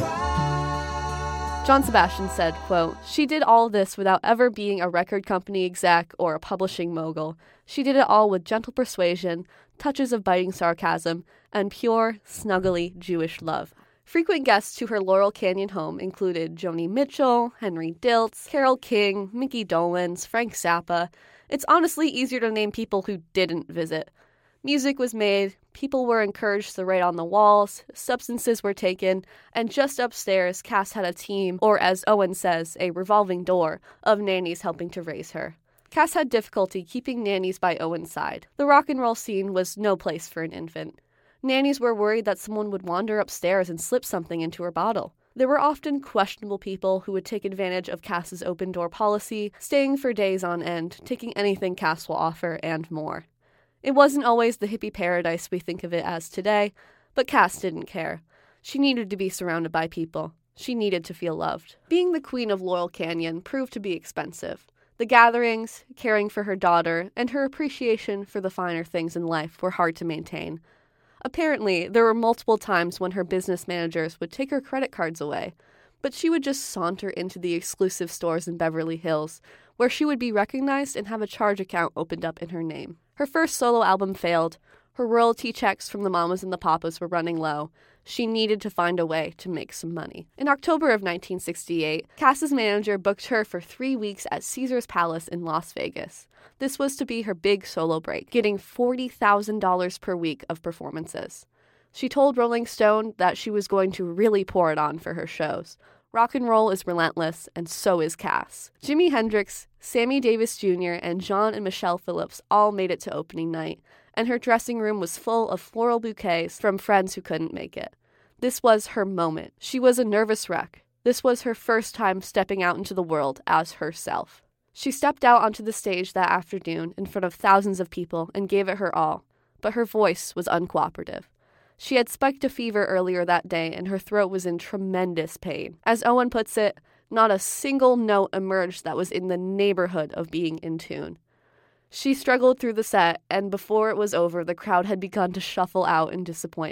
cry. John Sebastian said, quote, "She did all this without ever being a record company exec or a publishing mogul. She did it all with gentle persuasion, touches of biting sarcasm, and pure, snuggly Jewish love." Frequent guests to her Laurel Canyon home included Joni Mitchell, Henry Diltz, Carole King, Mickey Dolenz, Frank Zappa. It's honestly easier to name people who didn't visit. Music was made, people were encouraged to write on the walls, substances were taken, and just upstairs, Cass had a team, or as Owen says, a revolving door, of nannies helping to raise her. Cass had difficulty keeping nannies by Owen's side. The rock and roll scene was no place for an infant. Nannies were worried that someone would wander upstairs and slip something into her bottle. There were often questionable people who would take advantage of Cass's open-door policy, staying for days on end, taking anything Cass will offer, and more. It wasn't always the hippie paradise we think of it as today, but Cass didn't care. She needed to be surrounded by people. She needed to feel loved. Being the queen of Laurel Canyon proved to be expensive. The gatherings, caring for her daughter, and her appreciation for the finer things in life were hard to maintain. Apparently, there were multiple times when her business managers would take her credit cards away, but she would just saunter into the exclusive stores in Beverly Hills, where she would be recognized and have a charge account opened up in her name. Her first solo album failed. Her royalty checks from the Mamas and the Papas were running low. She needed to find a way to make some money. In October of nineteen sixty-eight, Cass's manager booked her for three weeks at Caesar's Palace in Las Vegas. This was to be her big solo break, getting forty thousand dollars per week of performances. She told Rolling Stone that she was going to really pour it on for her shows. Rock and roll is relentless, and so is Cass. Jimi Hendrix, Sammy Davis Junior, and John and Michelle Phillips all made it to opening night, and her dressing room was full of floral bouquets from friends who couldn't make it. This was her moment. She was a nervous wreck. This was her first time stepping out into the world as herself. She stepped out onto the stage that afternoon in front of thousands of people and gave it her all, but her voice was uncooperative. She had spiked a fever earlier that day, and her throat was in tremendous pain. As Owen puts it, not a single note emerged that was in the neighborhood of being in tune. She struggled through the set, and before it was over, the crowd had begun to shuffle out in disappointment.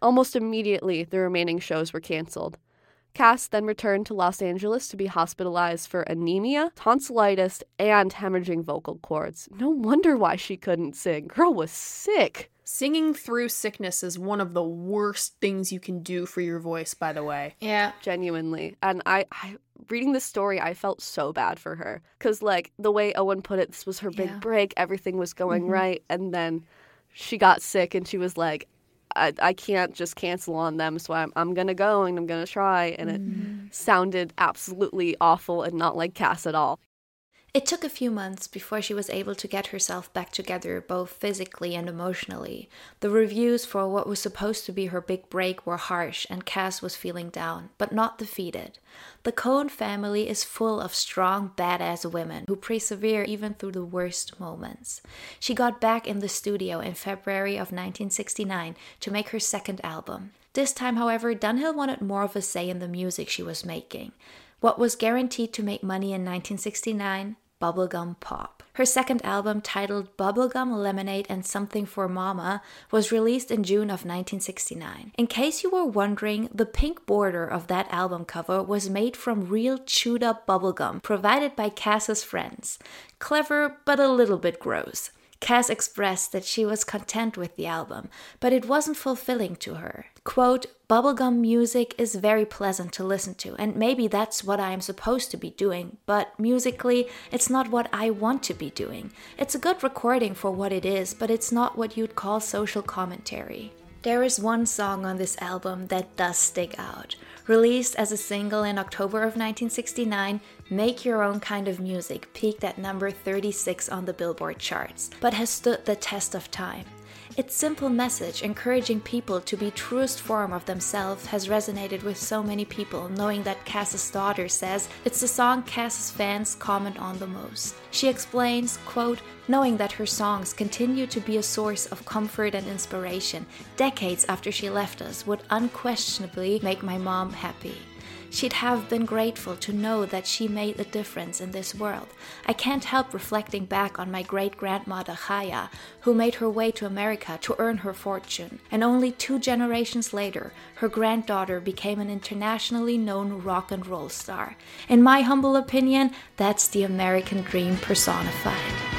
Almost immediately, the remaining shows were canceled. Cass then returned to Los Angeles to be hospitalized for anemia, tonsillitis, and hemorrhaging vocal cords. No wonder why she couldn't sing. Girl was sick. Singing through sickness is one of the worst things you can do for your voice, by the way. Yeah. Genuinely. And I, I reading this story, I felt so bad for her. Because, like, the way Owen put it, this was her big Yeah. break. Everything was going Mm-hmm. right. And then she got sick and she was like, I, I can't just cancel on them, so I'm, I'm going to go and I'm going to try. And it Mm-hmm. sounded absolutely awful and not like Cass at all. It took a few months before she was able to get herself back together, both physically and emotionally. The reviews for what was supposed to be her big break were harsh, and Cass was feeling down, but not defeated. The Cohen family is full of strong, badass women who persevere even through the worst moments. She got back in the studio in February of nineteen sixty-nine to make her second album. This time, however, Dunhill wanted more of a say in the music she was making. What was guaranteed to make money in nineteen sixty-nine? Bubblegum pop. Her second album, titled Bubblegum, Lemonade, and Something for Mama, was released in June of nineteen sixty-nine. In case you were wondering, the pink border of that album cover was made from real chewed up bubblegum provided by Cass's friends. Clever, but a little bit gross. Cass expressed that she was content with the album, but it wasn't fulfilling to her. Quote, bubblegum music is very pleasant to listen to, and maybe that's what I am supposed to be doing, but musically, it's not what I want to be doing. It's a good recording for what it is, but it's not what you'd call social commentary. There is one song on this album that does stick out. Released as a single in October of nineteen sixty-nine, Make Your Own Kind of Music peaked at number thirty-six on the Billboard charts, but has stood the test of time. Its simple message, encouraging people to be truest form of themselves, has resonated with so many people, knowing that Cass's daughter says it's the song Cass's fans comment on the most. She explains, quote, knowing that her songs continue to be a source of comfort and inspiration decades after she left us would unquestionably make my mom happy. She'd have been grateful to know that she made a difference in this world. I can't help reflecting back on my great-grandmother Chaya, who made her way to America to earn her fortune. And only two generations later, her granddaughter became an internationally known rock and roll star. In my humble opinion, that's the American dream personified.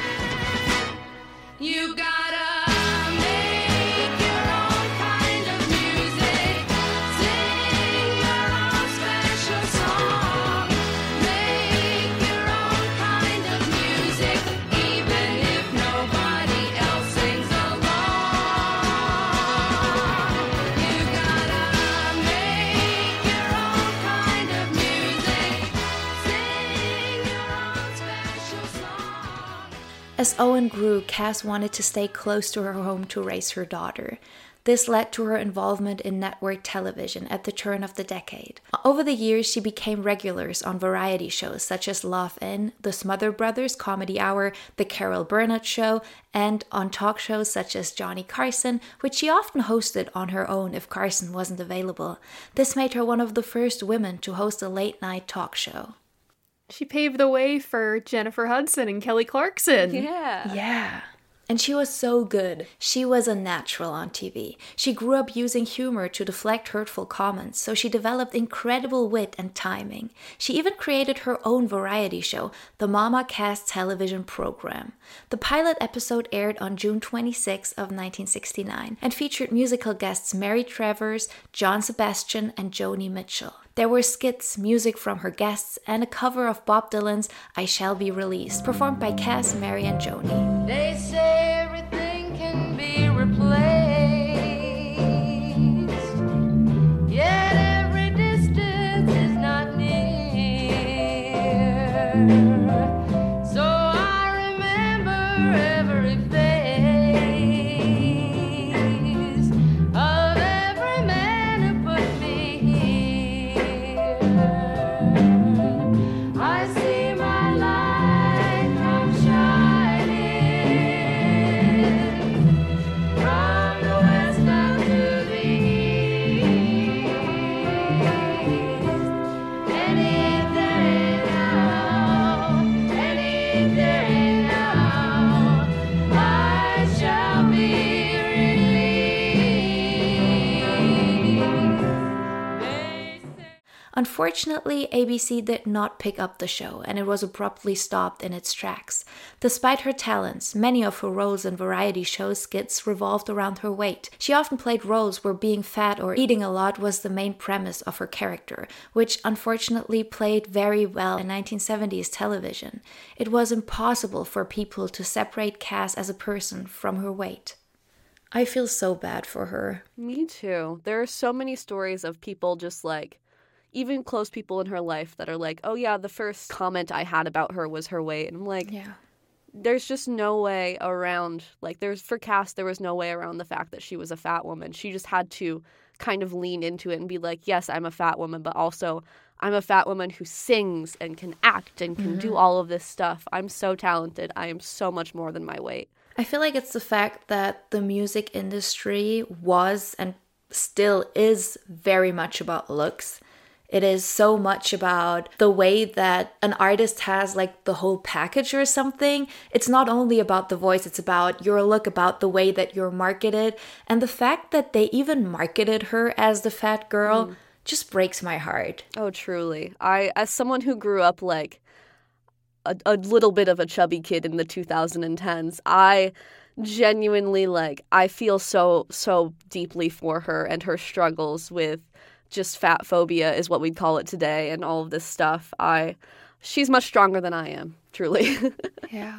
You gotta make your own kind of music. Sing your own special song. Make your own kind of music, even if nobody else sings along. You gotta make your own kind of music. Sing your own special song. As Owen grew, Cass wanted to stay close to her home to raise her daughter. This led to her involvement in network television at the turn of the decade. Over the years, she became regulars on variety shows such as Love In, The Smother Brothers Comedy Hour, The Carol Burnett Show, and on talk shows such as Johnny Carson, which she often hosted on her own if Carson wasn't available. This made her one of the first women to host a late-night talk show. She paved the way for Jennifer Hudson and Kelly Clarkson. Yeah. Yeah. And she was so good. She was a natural on T V. She grew up using humor to deflect hurtful comments, so she developed incredible wit and timing. She even created her own variety show, the Mama Cass television program. The pilot episode aired on June twenty-sixth of nineteen sixty-nine and featured musical guests Mary Travers, John Sebastian, and Joni Mitchell. There were skits, music from her guests, and a cover of Bob Dylan's I Shall Be Released, performed by Cass, Mary, and Joni. They say everything can be replaced, yet every distance is not near. So I remember every face of every man who put me here. I see my light come shining from the west down to the east. Any day now, Unfortunately, A B C did not pick up the show, and it was abruptly stopped in its tracks. Despite her talents, many of her roles in variety show skits revolved around her weight. She often played roles where being fat or eating a lot was the main premise of her character, which unfortunately played very well in nineteen seventies television. It was impossible for people to separate Cass as a person from her weight. I feel so bad for her. Me too. There are so many stories of people just like, even close people in her life that are like, oh yeah, the first comment I had about her was her weight. And I'm like, Yeah. there's just no way around, like there's, for Cass, there was no way around the fact that she was a fat woman. She just had to kind of lean into it and be like, yes, I'm a fat woman, but also I'm a fat woman who sings and can act and can mm-hmm. do all of this stuff. I'm so talented. I am so much more than my weight. I feel like it's the fact that the music industry was and still is very much about looks. It is so much about the way that an artist has like the whole package or something. It's not only about the voice, it's about your look, about the way that you're marketed. And the fact that they even marketed her as the fat girl mm. just breaks my heart. Oh, truly. I, as someone who grew up like a, a little bit of a chubby kid in the two thousand tens, I genuinely like, I feel so, so deeply for her and her struggles with just fat phobia is what we'd call it today and all of this stuff. I, she's much stronger than I am, truly. Yeah.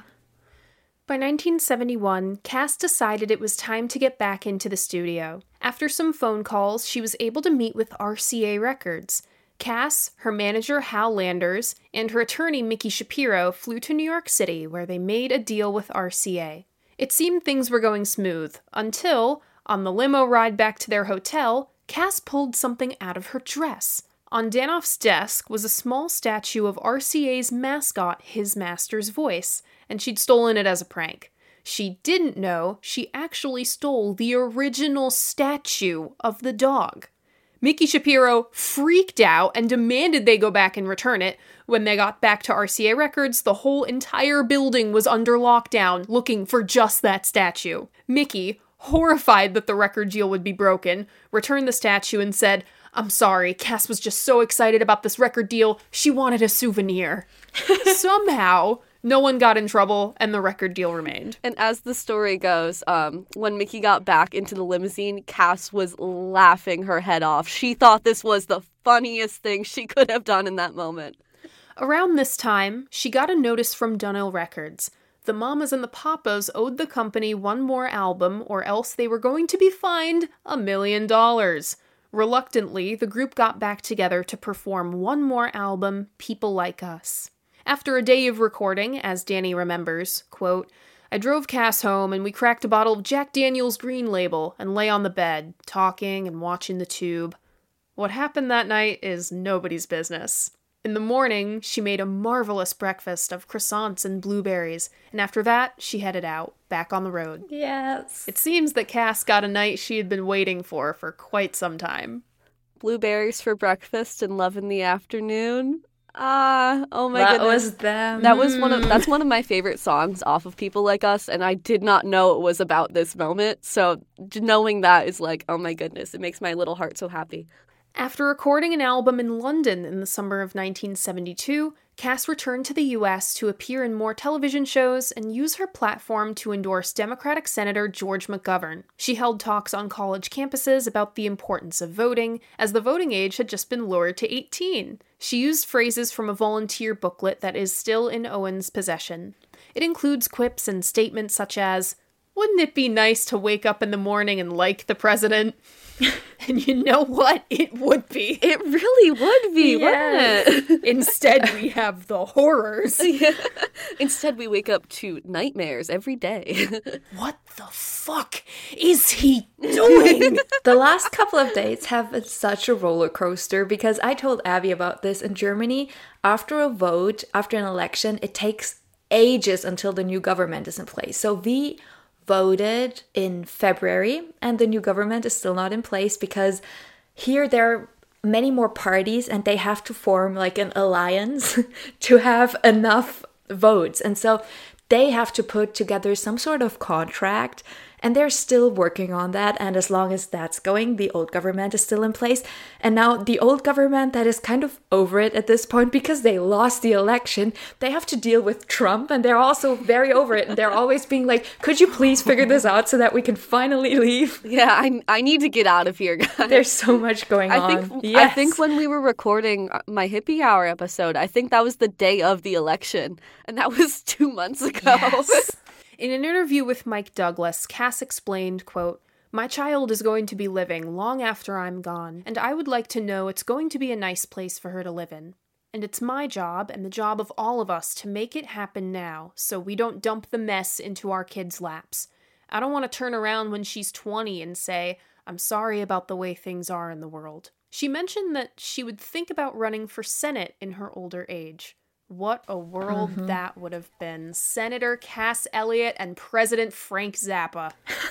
By nineteen seventy-one, Cass decided it was time to get back into the studio. After some phone calls, she was able to meet with R C A Records. Cass, her manager Hal Landers, and her attorney Mickey Shapiro flew to New York City where they made a deal with R C A. It seemed things were going smooth, until, on the limo ride back to their hotel, Cass pulled something out of her dress. On Danoff's desk was a small statue of R C A's mascot, His Master's Voice, and she'd stolen it as a prank. She didn't know she actually stole the original statue of the dog. Mickey Shapiro freaked out and demanded they go back and return it. When they got back to R C A Records, the whole entire building was under lockdown, looking for just that statue. Mickey, horrified that the record deal would be broken, returned the statue and said, "I'm sorry, Cass was just so excited about this record deal, she wanted a souvenir." Somehow, no one got in trouble, and the record deal remained. And as the story goes, um, when Mickey got back into the limousine, Cass was laughing her head off. She thought this was the funniest thing she could have done in that moment. Around this time, she got a notice from Dunhill Records. The Mamas and the Papas owed the company one more album, or else they were going to be fined a million dollars. Reluctantly, the group got back together to perform one more album, People Like Us. After a day of recording, as Danny remembers, quote, "I drove Cass home and we cracked a bottle of Jack Daniel's Green Label and lay on the bed, talking and watching the tube. What happened that night is nobody's business. In the morning, she made a marvelous breakfast of croissants and blueberries, and after that, she headed out, back on the road." Yes. It seems that Cass got a night she had been waiting for for quite some time. Blueberries for breakfast and love in the afternoon. Ah, oh my that goodness. That was them. That was one of that's one of my favorite songs off of People Like Us, and I did not know it was about this moment. So knowing that is like, oh my goodness, it makes my little heart so happy. After recording an album in London in the summer of nineteen seventy-two, Cass returned to the U S to appear in more television shows and use her platform to endorse Democratic Senator George McGovern. She held talks on college campuses about the importance of voting, as the voting age had just been lowered to eighteen. She used phrases from a volunteer booklet that is still in Owen's possession. It includes quips and statements such as, "Wouldn't it be nice to wake up in the morning and like the president?" And you know what? It would be. It really would be, yes. Wouldn't it? Instead, we have the horrors. Yeah. Instead, we wake up to nightmares every day. What the fuck is he doing? The last couple of days have been such a roller coaster because I told Abby about this. In Germany, after a vote, after an election, it takes ages until the new government is in place. So we voted in February and the new government is still not in place because here there are many more parties and they have to form like an alliance to have enough votes. And so they have to put together some sort of contract And they're still working on that. And as long as that's going, the old government is still in place. And now the old government that is kind of over it at this point because they lost the election, they have to deal with Trump. And they're also very over it. And they're always being like, could you please figure this out so that we can finally leave? Yeah, I, I need to get out of here, guys. There's so much going I on. think, Yes. I think when we were recording my Hippie Hour episode, I think that was the day of the election. And that was two months ago. Yes. In an interview with Mike Douglas, Cass explained, quote, "My child is going to be living long after I'm gone, and I would like to know it's going to be a nice place for her to live in. And it's my job and the job of all of us to make it happen now so we don't dump the mess into our kids' laps. I don't want to turn around when she's twenty and say, I'm sorry about the way things are in the world." She mentioned that she would think about running for Senate in her older age. What a world mm-hmm. that would have been. Senator Cass Elliot and President Frank Zappa.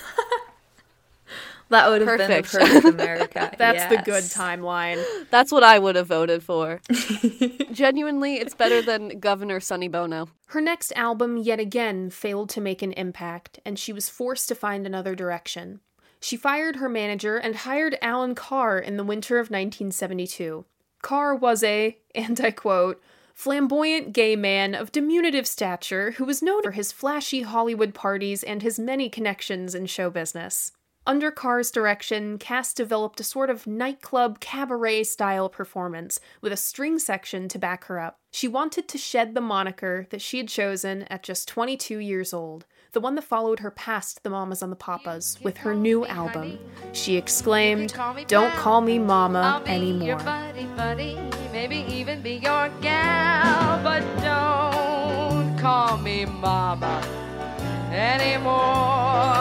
That would have Perfect. been the perfect America. That's Yes. the good timeline. That's what I would have voted for. Genuinely, it's better than Governor Sonny Bono. Her next album yet again failed to make an impact, and she was forced to find another direction. She fired her manager and hired Alan Carr in the winter of nineteen seventy-two. Carr was a, and I quote, flamboyant gay man of diminutive stature who was known for his flashy Hollywood parties and his many connections in show business. Under Carr's direction, Cass developed a sort of nightclub cabaret-style performance with a string section to back her up. She wanted to shed the moniker that she had chosen at just twenty-two years old, the one that followed her past the Mamas and the Papas with her new album. She exclaimed, "Don't call me Mama anymore." Your buddy, buddy, maybe even be your gal, but don't call me Mama anymore.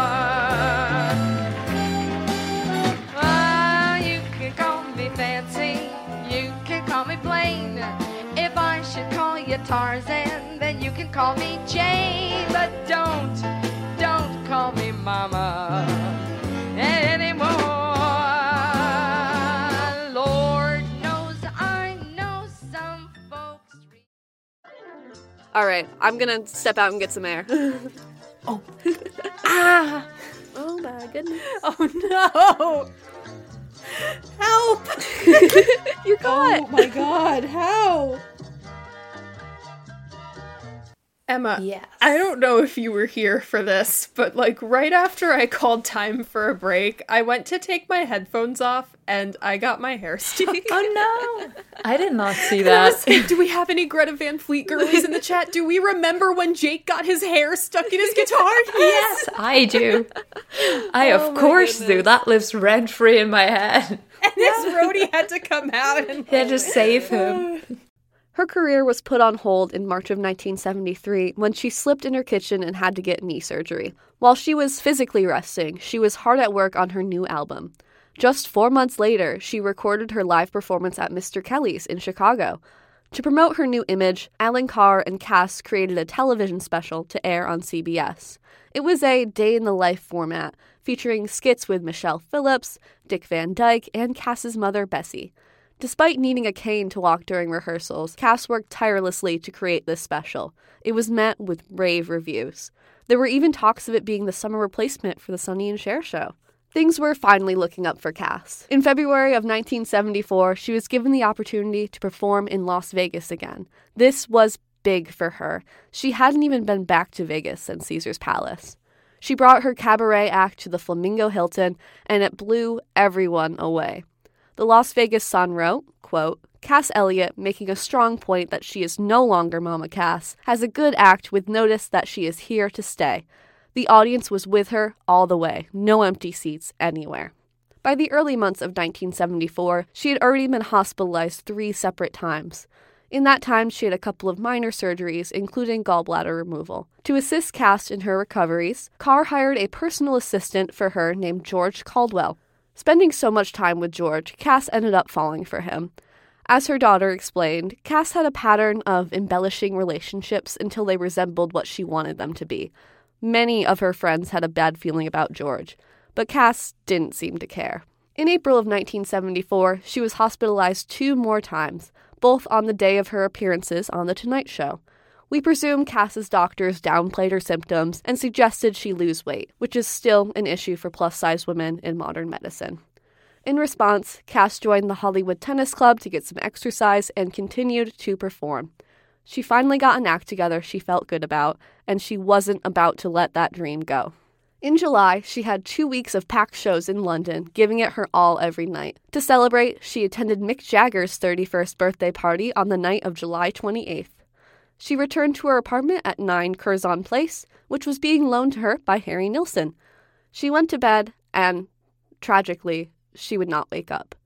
Oh, you can call me fancy, you can call me plain. If I should call you Tarzan, then you can call me Jane, but don't, don't call me Mama anymore. Lord knows I know some folks. All right, I'm gonna step out and get some air. Oh. Ah! Oh my goodness. Oh no! Help! You're caught. Oh my god, how? Emma, Yes. I don't know if you were here for this, but like right after I called time for a break, I went to take my headphones off and I got my hair stuck. Oh no! I did not see And I that. was like, do we have any Greta Van Fleet girlies in the chat? Do we remember when Jake got his hair stuck in his guitar? Yes, I do. I Oh of my course do. goodness. That lives rent free in my head. And his roadie had to come out and Had to save him. Her career was put on hold in March of nineteen seventy-three when she slipped in her kitchen and had to get knee surgery. While she was physically resting, she was hard at work on her new album. Just four months later, she recorded her live performance at Mister Kelly's in Chicago. To promote her new image, Alan Carr and Cass created a television special to air on C B S. It was a day-in-the-life format, featuring skits with Michelle Phillips, Dick Van Dyke, and Cass's mother, Bessie. Despite needing a cane to walk during rehearsals, Cass worked tirelessly to create this special. It was met with rave reviews. There were even talks of it being the summer replacement for the Sonny and Cher show. Things were finally looking up for Cass. In February of nineteen seventy-four, she was given the opportunity to perform in Las Vegas again. This was big for her. She hadn't even been back to Vegas since Caesar's Palace. She brought her cabaret act to the Flamingo Hilton, and it blew everyone away. The Las Vegas Sun wrote, quote, Cass Elliot, making a strong point that she is no longer Mama Cass, has a good act with notice that she is here to stay. The audience was with her all the way, no empty seats anywhere. By the early months of nineteen seventy-four, she had already been hospitalized three separate times. In that time, she had a couple of minor surgeries, including gallbladder removal. To assist Cass in her recoveries, Carr hired a personal assistant for her named George Caldwell. Spending so much time with George, Cass ended up falling for him. As her daughter explained, Cass had a pattern of embellishing relationships until they resembled what she wanted them to be. Many of her friends had a bad feeling about George, but Cass didn't seem to care. In April of nineteen seventy-four, she was hospitalized two more times, both on the day of her appearances on The Tonight Show. We presume Cass's doctors downplayed her symptoms and suggested she lose weight, which is still an issue for plus-size women in modern medicine. In response, Cass joined the Hollywood Tennis Club to get some exercise and continued to perform. She finally got an act together she felt good about, and she wasn't about to let that dream go. In July, she had two weeks of packed shows in London, giving it her all every night. To celebrate, she attended Mick Jagger's thirty-first birthday party on the night of July twenty-eighth. She returned to her apartment at nine Curzon Place, which was being loaned to her by Harry Nilsson. She went to bed, and, tragically, she would not wake up.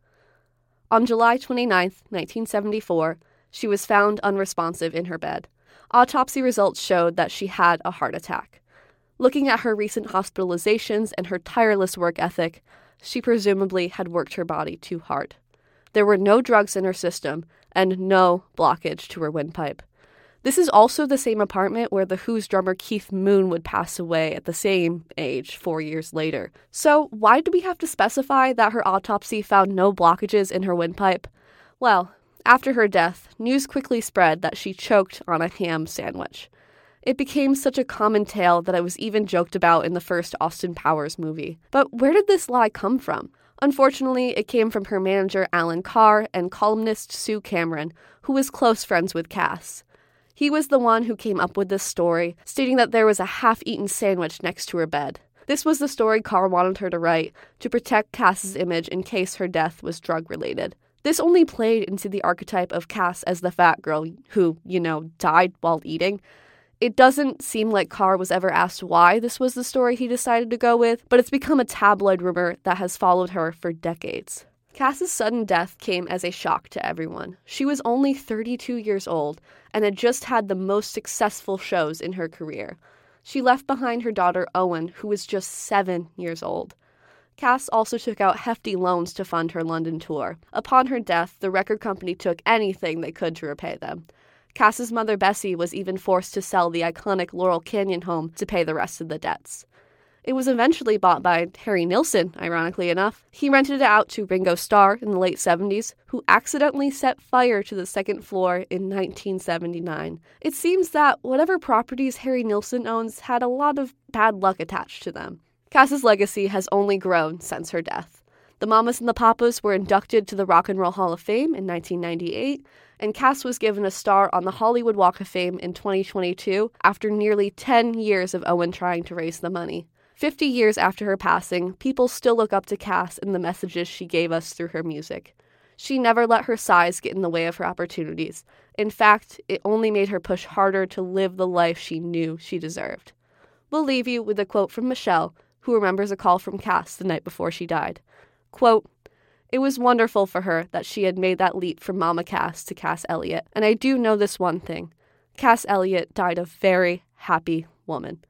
On July twenty-ninth, nineteen seventy-four, she was found unresponsive in her bed. Autopsy results showed that she had a heart attack. Looking at her recent hospitalizations and her tireless work ethic, she presumably had worked her body too hard. There were no drugs in her system and no blockage to her windpipe. This is also the same apartment where The Who's drummer Keith Moon would pass away at the same age four years later. So why do we have to specify that her autopsy found no blockages in her windpipe? Well, after her death, news quickly spread that she choked on a ham sandwich. It became such a common tale that it was even joked about in the first Austin Powers movie. But where did this lie come from? Unfortunately, it came from her manager Alan Carr and columnist Sue Cameron, who was close friends with Cass. He was the one who came up with this story, stating that there was a half-eaten sandwich next to her bed. This was the story Carr wanted her to write to protect Cass's image in case her death was drug-related. This only played into the archetype of Cass as the fat girl who, you know, died while eating. It doesn't seem like Carr was ever asked why this was the story he decided to go with, but it's become a tabloid rumor that has followed her for decades. Cass's sudden death came as a shock to everyone. She was only thirty-two years old and had just had the most successful shows in her career. She left behind her daughter Owen, who was just seven years old. Cass also took out hefty loans to fund her London tour. Upon her death, the record company took anything they could to repay them. Cass's mother Bessie was even forced to sell the iconic Laurel Canyon home to pay the rest of the debts. It was eventually bought by Harry Nilsson, ironically enough. He rented it out to Ringo Starr in the late seventies, who accidentally set fire to the second floor in nineteen seventy-nine. It seems that whatever properties Harry Nilsson owns had a lot of bad luck attached to them. Cass's legacy has only grown since her death. The Mamas and the Papas were inducted to the Rock and Roll Hall of Fame in nineteen ninety-eight, and Cass was given a star on the Hollywood Walk of Fame in twenty twenty-two after nearly ten years of Owen trying to raise the money. Fifty years after her passing, people still look up to Cass and the messages she gave us through her music. She never let her size get in the way of her opportunities. In fact, it only made her push harder to live the life she knew she deserved. We'll leave you with a quote from Michelle, who remembers a call from Cass the night before she died. Quote, "It was wonderful for her that she had made that leap from Mama Cass to Cass Elliot, and I do know this one thing. Cass Elliot died a very happy woman."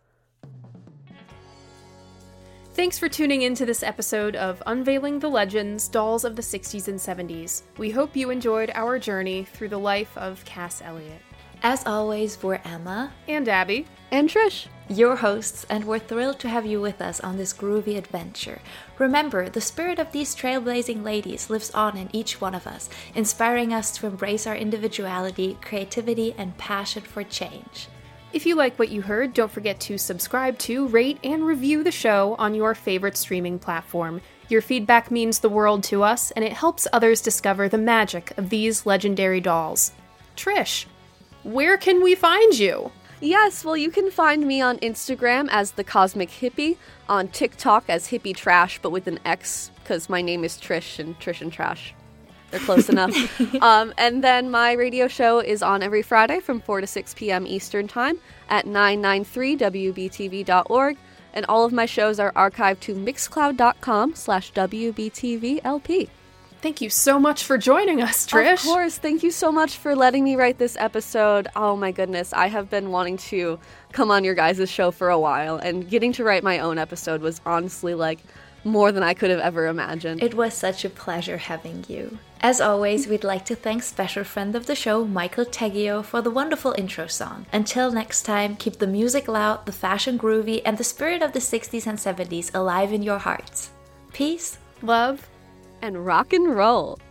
Thanks for tuning in to this episode of Unveiling the Legends, Dolls of the sixties and seventies. We hope you enjoyed our journey through the life of Cass Elliot. As always, we're Emma And Abby. And Trish, your hosts, and we're thrilled to have you with us on this groovy adventure. Remember, the spirit of these trailblazing ladies lives on in each one of us, inspiring us to embrace our individuality, creativity, and passion for change. If you like what you heard, don't forget to subscribe to, rate, and review the show on your favorite streaming platform. Your feedback means the world to us, and it helps others discover the magic of these legendary dolls. Trish, where can we find you? yes, well, you can find me on Instagram as The Cosmic Hippie, on TikTok as Hippie Trash, but with an X, because my name is Trish, and Trish and Trash. They're close enough. Um, and then my radio show is on every Friday from four to six p.m. Eastern Time at nine ninety-three W B T V dot org. And all of my shows are archived to mixcloud.com slash WBTVLP. Thank you so much for joining us, Trish. Of course. Thank you so much for letting me write this episode. Oh my goodness. I have been wanting to come on your guys' show for a while, and getting to write my own episode was honestly like more than I could have ever imagined. It was such a pleasure having you. As always, we'd like to thank special friend of the show, Michael Teggio, for the wonderful intro song. Until next time, keep the music loud, the fashion groovy, and the spirit of the sixties and seventies alive in your hearts. Peace, love, and rock and roll.